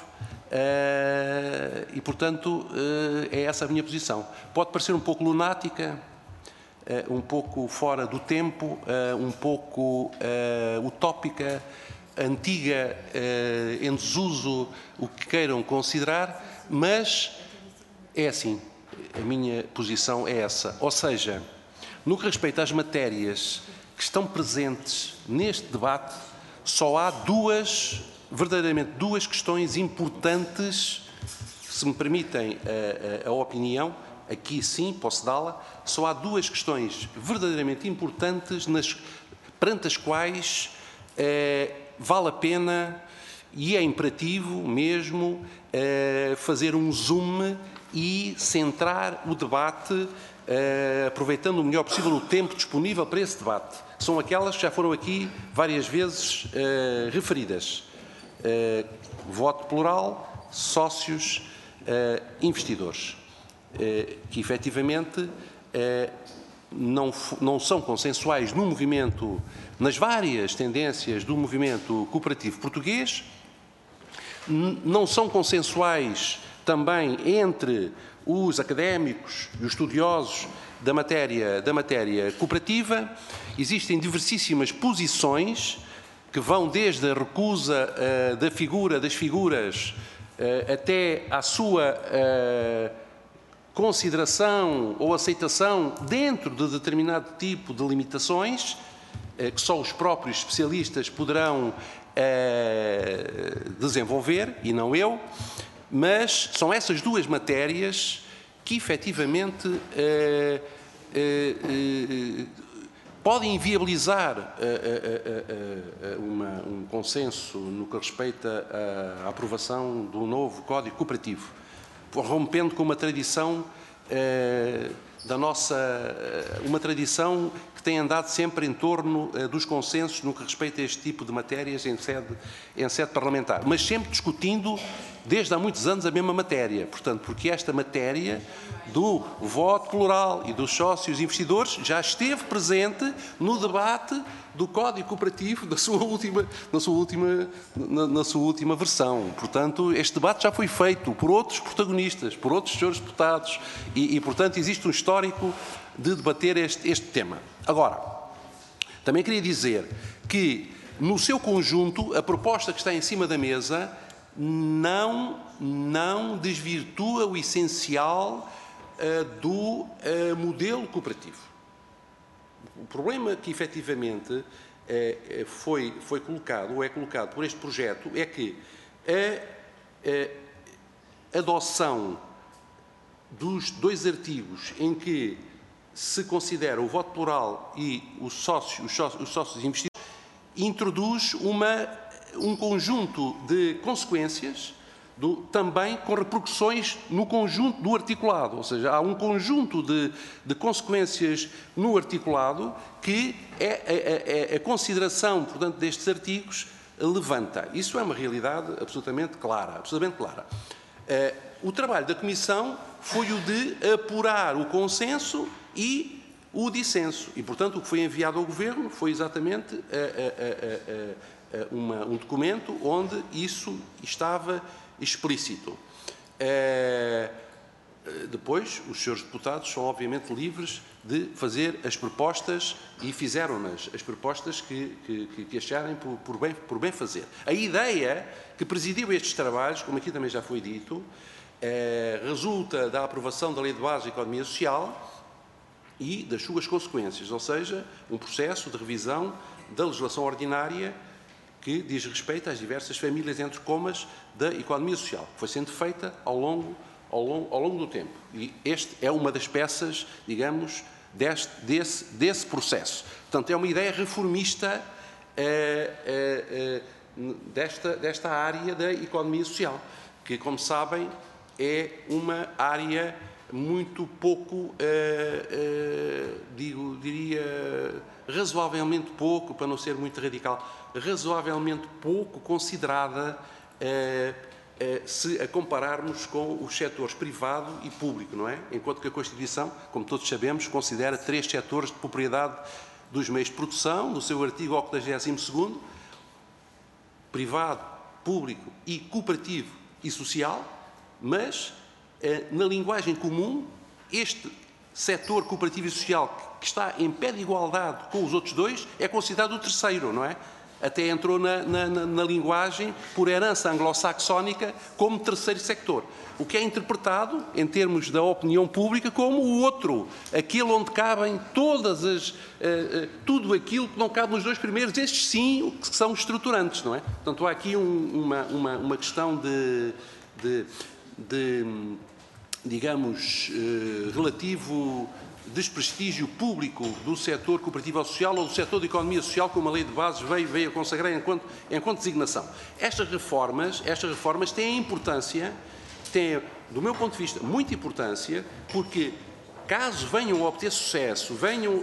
Speaker 2: e, portanto, é essa a minha posição. Pode parecer um pouco lunática, um pouco fora do tempo, um pouco utópica, antiga, em desuso, o que queiram considerar, mas É assim, a minha posição é essa. Ou seja, no que respeita às matérias que estão presentes neste debate, só há verdadeiramente duas questões importantes, se me permitem a opinião, aqui sim, posso dá-la, só há duas questões verdadeiramente importantes perante as quais vale a pena e é imperativo mesmo fazer um zoom e centrar o debate, aproveitando o melhor possível o tempo disponível para esse debate. São aquelas que já foram aqui várias vezes referidas. Voto plural, sócios, investidores, que efetivamente não são consensuais no movimento, nas várias tendências do movimento cooperativo português, não são consensuais também entre os académicos e os estudiosos da matéria cooperativa. Existem diversíssimas posições que vão desde a recusa das figuras até à sua consideração ou aceitação dentro de determinado tipo de limitações, que só os próprios especialistas poderão desenvolver, e não eu, mas são essas duas matérias que efetivamente podem inviabilizar um consenso no que respeita à aprovação do novo Código Cooperativo, rompendo com uma tradição uma tradição que tem andado sempre em torno dos consensos no que respeita a este tipo de matérias em sede parlamentar, mas sempre discutindo desde há muitos anos a mesma matéria. Portanto, porque esta matéria do voto plural e dos sócios investidores já esteve presente no debate do Código Cooperativo na sua última versão. Portanto, este debate já foi feito por outros protagonistas, por outros senhores deputados e portanto, existe um histórico de debater este tema. Agora, também queria dizer que, no seu conjunto, a proposta que está em cima da mesa não desvirtua o essencial do modelo cooperativo. O problema que efetivamente foi colocado, ou é colocado por este projeto, é que a adoção dos dois artigos em que se considera o voto plural e os sócios investidores introduz um conjunto de consequências também com repercussões no conjunto do articulado, ou seja, há um conjunto de consequências no articulado que a consideração, portanto, destes artigos levanta. Isso é uma realidade absolutamente clara. O trabalho da Comissão foi o de apurar o consenso e o dissenso. E, portanto, o que foi enviado ao Governo foi exatamente um documento onde isso estava explícito. Depois, os senhores deputados são obviamente livres de fazer as propostas e fizeram-nas, as propostas que acharem por bem fazer. A ideia que presidiu estes trabalhos, como aqui também já foi dito, resulta da aprovação da Lei de Base da Economia Social e das suas consequências, ou seja, um processo de revisão da legislação ordinária que diz respeito às diversas famílias, entre comas, da economia social, que foi sendo feita ao longo do tempo. E este é uma das peças, digamos, desse processo. Portanto, é uma ideia reformista desta área da economia social, que, como sabem, é uma área muito pouco, diria, razoavelmente pouco, para não ser muito radical, razoavelmente pouco considerada se a compararmos com os setores privado e público, não é? Enquanto que a Constituição, como todos sabemos, considera 3 setores de propriedade dos meios de produção, no seu artigo 82º, privado, público e cooperativo e social, mas, na linguagem comum, este setor cooperativo e social que está em pé de igualdade com os outros dois é considerado o terceiro, não é? até entrou na linguagem, por herança anglo-saxónica, como terceiro sector. O que é interpretado, em termos da opinião pública, como o outro, aquele onde cabem tudo aquilo que não cabe nos dois primeiros, estes sim que são estruturantes, não é? Portanto, há aqui uma questão digamos, relativo desprestígio público do setor cooperativo social ou do setor de economia social, como a Lei de Bases veio a consagrar enquanto designação. Estas reformas têm importância, têm, do meu ponto de vista, muita importância, porque caso venham a obter sucesso, venham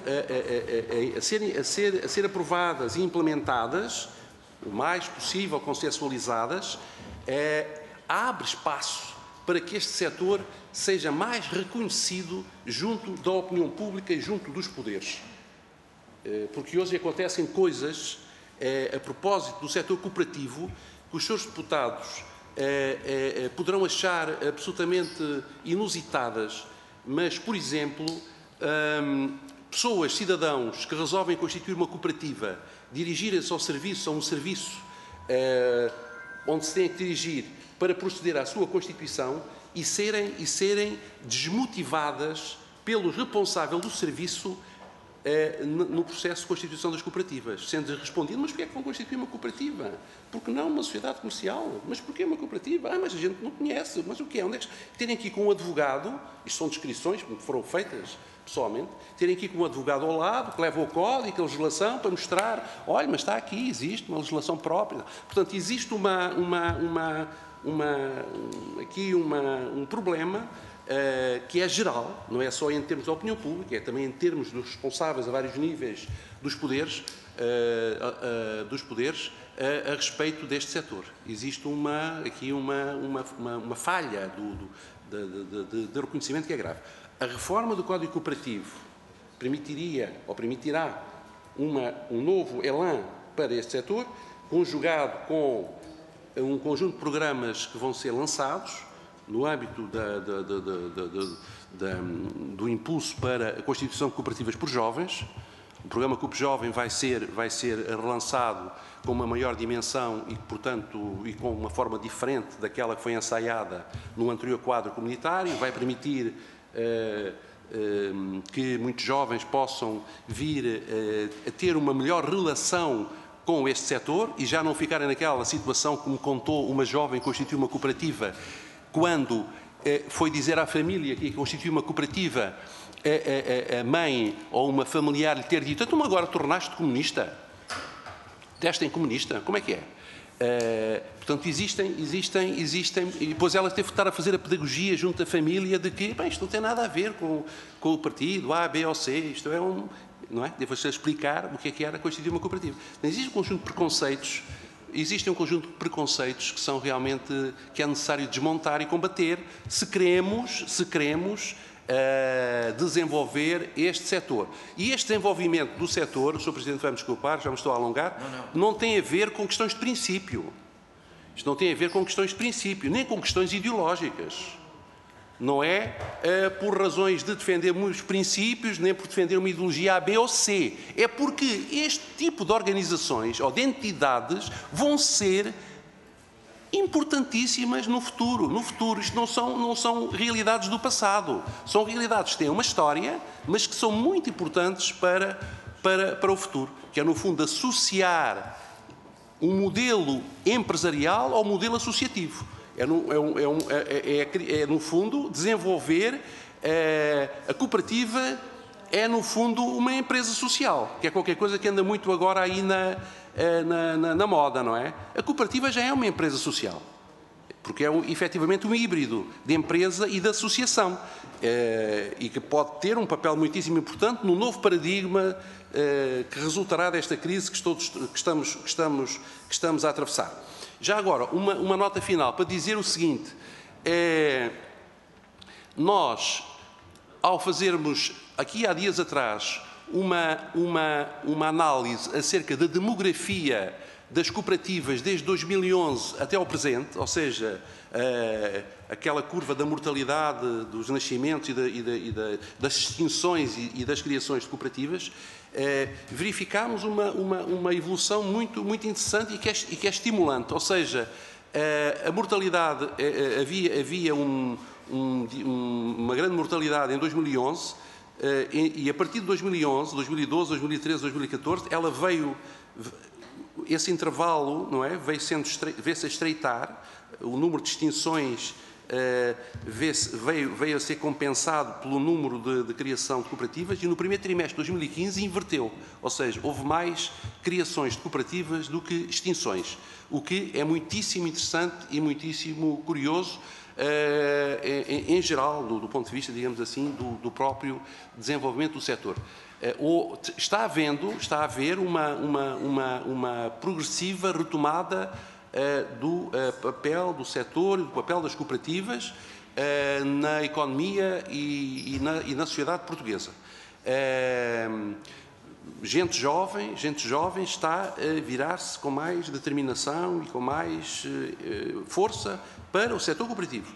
Speaker 2: a ser aprovadas e implementadas, o mais possível consensualizadas, abre espaço para que este setor seja mais reconhecido junto da opinião pública e junto dos poderes. Porque hoje acontecem coisas, a propósito do setor cooperativo, que os seus deputados poderão achar absolutamente inusitadas, mas, por exemplo, pessoas, cidadãos, que resolvem constituir uma cooperativa, dirigirem-se a um serviço onde se têm que dirigir para proceder à sua constituição e serem desmotivadas pelo responsável do serviço no processo de constituição das cooperativas, sendo respondido, mas porquê é que vão constituir uma cooperativa? Porque não uma sociedade comercial? Mas porquê uma cooperativa? Mas a gente não conhece. Mas o que é? Onde é que... Terem que ir com um advogado, isto são descrições que foram feitas pessoalmente, terem que ir com um advogado ao lado, que leva o código, a legislação, para mostrar, olha, mas está aqui, existe uma legislação própria. Portanto, existe aqui um problema que é geral, não é só em termos da opinião pública, é também em termos dos responsáveis a vários níveis dos poderes, a respeito deste setor. Existe aqui uma falha de reconhecimento que é grave. A reforma do Código Cooperativo permitirá um novo elan para este setor, conjugado com um conjunto de programas que vão ser lançados no âmbito do impulso para a constituição de cooperativas por jovens. O programa Coop Jovem vai ser relançado com uma maior dimensão e, portanto, e com uma forma diferente daquela que foi ensaiada no anterior quadro comunitário. Vai permitir que muitos jovens possam vir a ter uma melhor relação com este setor e já não ficarem naquela situação que me contou uma jovem que constituiu uma cooperativa, quando foi dizer à família que constituiu uma cooperativa, a mãe ou uma familiar lhe ter dito, então agora tornaste comunista? Testem comunista? Como é que é? Portanto, existem, e depois ela teve que estar a fazer a pedagogia junto à família de que, bem, isto não tem nada a ver com o partido A, B ou C, isto é não é? Devo-se explicar o que era constituir uma cooperativa. Mas existe um conjunto de preconceitos, que são realmente, que é necessário desmontar e combater se queremos desenvolver este setor. E este desenvolvimento do setor, o Sr. Presidente vai-me desculpar, já me estou a alongar, não tem a ver com questões de princípio. Isto não tem a ver com questões de princípio, nem com questões ideológicas. Não é por razões de defender muitos princípios, nem por defender uma ideologia A, B ou C. É porque este tipo de organizações ou de entidades vão ser importantíssimas no futuro. No futuro, isto não são realidades do passado. São realidades que têm uma história, mas que são muito importantes para o futuro. Que é, no fundo, associar um modelo empresarial ao modelo associativo. No fundo, desenvolver a cooperativa no fundo, uma empresa social, que é qualquer coisa que anda muito agora aí na moda, não é? A cooperativa já é uma empresa social, porque é efetivamente um híbrido de empresa e de associação, e que pode ter um papel muitíssimo importante no novo paradigma que resultará desta crise que estamos a atravessar. Já agora, uma nota final para dizer o seguinte: nós, ao fazermos, aqui há dias atrás, uma análise acerca da demografia das cooperativas desde 2011 até ao presente, ou seja, aquela curva da mortalidade dos nascimentos e das extinções e das criações de cooperativas, verificámos uma evolução muito interessante e que é estimulante. Ou seja, a mortalidade, havia uma grande mortalidade em 2011 e a partir de 2011, 2012, 2013, 2014, ela veio, esse intervalo, não é, veio-se a estreitar, o número de extinções veio a ser compensado pelo número de criação de cooperativas e no primeiro trimestre de 2015 inverteu, ou seja, houve mais criações de cooperativas do que extinções, o que é muitíssimo interessante e muitíssimo curioso em geral, do ponto de vista, digamos assim, do próprio desenvolvimento do setor. Está a haver uma progressiva retomada do papel do setor, do papel das cooperativas na economia e na sociedade portuguesa. Gente jovem está a virar-se com mais determinação e com mais força para o setor cooperativo.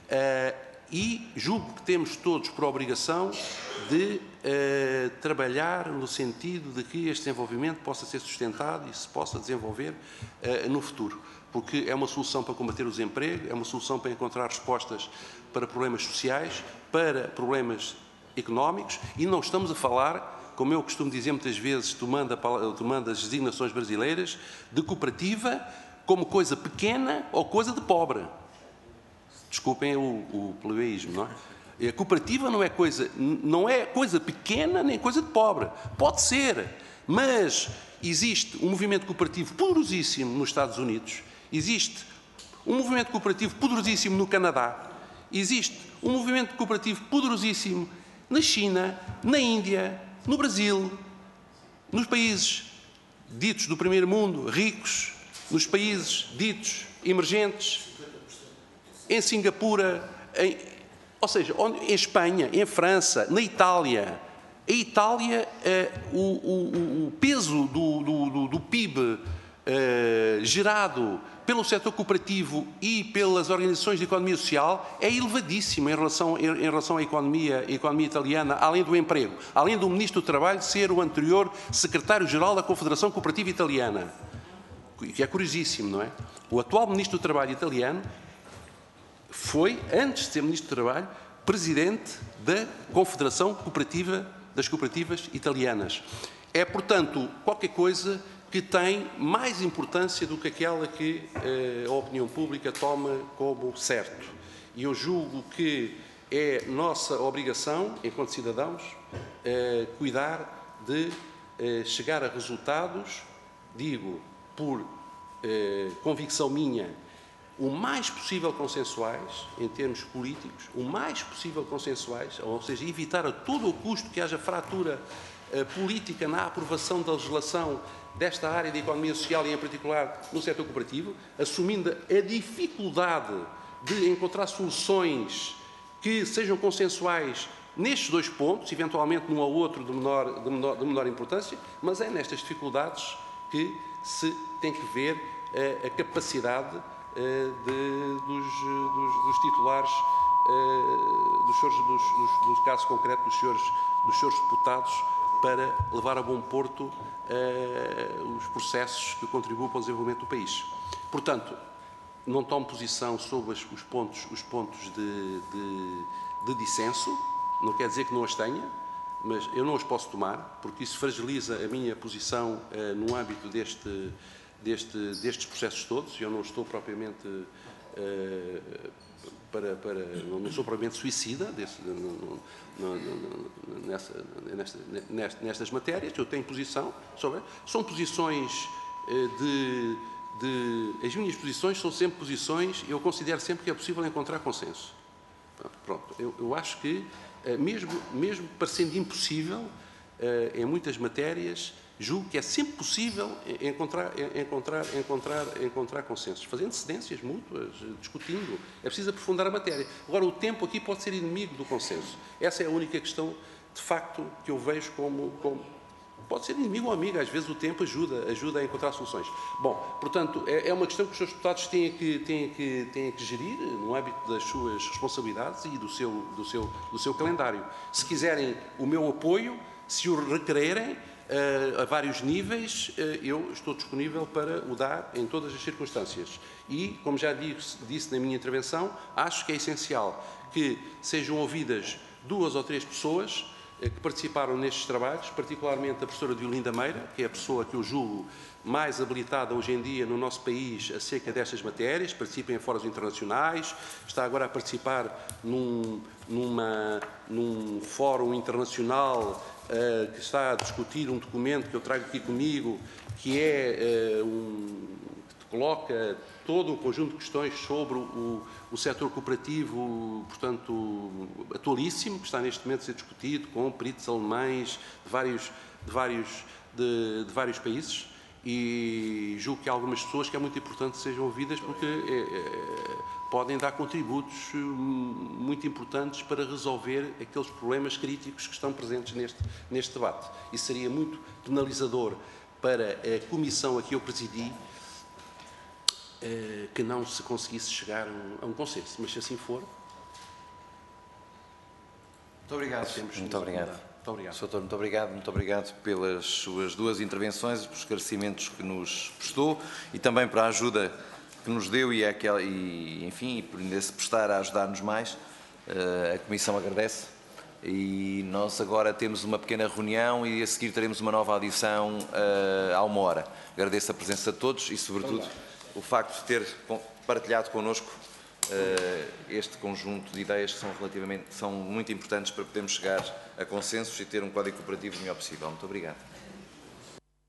Speaker 2: E julgo que temos todos por obrigação de trabalhar no sentido de que este desenvolvimento possa ser sustentado e se possa desenvolver no futuro. Porque é uma solução para combater o desemprego, é uma solução para encontrar respostas para problemas sociais, para problemas económicos e não estamos a falar, como eu costumo dizer muitas vezes, tomando as designações brasileiras, de cooperativa como coisa pequena ou coisa de pobre. Desculpem o plebeísmo, não é? A cooperativa não é coisa pequena nem coisa de pobre. Pode ser, mas existe um movimento cooperativo poderosíssimo nos Estados Unidos, existe um movimento cooperativo poderosíssimo no Canadá, existe um movimento cooperativo poderosíssimo na China, na Índia, no Brasil, nos países ditos do primeiro mundo, ricos, nos países ditos emergentes, em Singapura, ou seja, em Espanha, em França, na Itália. A Itália, o peso do PIB gerado pelo setor cooperativo e pelas organizações de economia social é elevadíssimo em relação à economia italiana, além do emprego, além do Ministro do Trabalho ser o anterior secretário-geral da Confederação Cooperativa Italiana, que é curiosíssimo, não é? O atual Ministro do Trabalho italiano foi, antes de ser Ministro do Trabalho, Presidente da Confederação Cooperativa das Cooperativas Italianas. É, portanto, qualquer coisa que tem mais importância do que aquela que a opinião pública toma como certo. E eu julgo que é nossa obrigação, enquanto cidadãos, cuidar de chegar a resultados, digo, por convicção minha, o mais possível consensuais, em termos políticos, o mais possível consensuais, ou seja, evitar a todo o custo que haja fratura política na aprovação da legislação desta área da economia social e, em particular, no setor cooperativo, assumindo a dificuldade de encontrar soluções que sejam consensuais nestes dois pontos, eventualmente num ou outro de menor importância, mas é nestas dificuldades que se tem que ver a capacidade dos titulares, dos casos concretos dos senhores deputados, para levar a bom porto os processos que contribuem para o desenvolvimento do país. Portanto, não tomo posição sobre os pontos de dissenso, não quer dizer que não as tenha, mas eu não os posso tomar, porque isso fragiliza a minha posição no âmbito destes processos todos. Eu não estou propriamente não sou propriamente suicida nestas matérias. Eu tenho posição sobre. São posições as minhas posições são sempre posições. Eu considero sempre que é possível encontrar consenso. Pronto. Eu acho que mesmo parecendo impossível em muitas matérias, julgo que é sempre possível encontrar consensos, fazendo cedências mútuas, discutindo. É preciso aprofundar a matéria. Agora, o tempo aqui pode ser inimigo do consenso. Essa é a única questão, de facto, que eu vejo como pode ser inimigo ou amigo, às vezes o tempo ajuda a encontrar soluções. Bom, portanto, é uma questão que os seus deputados têm que gerir no âmbito das suas responsabilidades e do seu calendário. Se quiserem o meu apoio, se o requererem, a vários níveis, eu estou disponível para o dar em todas as circunstâncias. E, como já disse na minha intervenção, acho que é essencial que sejam ouvidas 2 ou 3 pessoas que participaram nestes trabalhos, particularmente a professora Diolinda Meira, que é a pessoa que eu julgo mais habilitada hoje em dia no nosso país acerca destas matérias, participa em fóruns internacionais, está agora a participar num fórum internacional que está a discutir um documento que eu trago aqui comigo, que coloca todo um conjunto de questões sobre o setor cooperativo, portanto, atualíssimo, que está neste momento a ser discutido com peritos alemães de vários países, e julgo que há algumas pessoas que é muito importante que sejam ouvidas porque podem dar contributos muito importantes para resolver aqueles problemas críticos que estão presentes neste debate. Isso seria muito penalizador para a comissão a que eu presidi, que não se conseguisse chegar a um consenso, mas se assim for...
Speaker 1: Muito obrigado. Muito obrigado.
Speaker 2: Muito obrigado.
Speaker 1: Sr. Doutor, muito obrigado pelas suas 2 intervenções, pelos esclarecimentos que nos prestou e também pela ajuda que nos deu enfim, por ainda se prestar a ajudar-nos mais. A Comissão agradece e nós agora temos uma pequena reunião e a seguir teremos uma nova audição à 1h. Agradeço a presença de todos e, sobretudo, o facto de ter partilhado connosco este conjunto de ideias que são muito importantes para podermos chegar a consensos e ter um código cooperativo o melhor possível. Muito obrigado.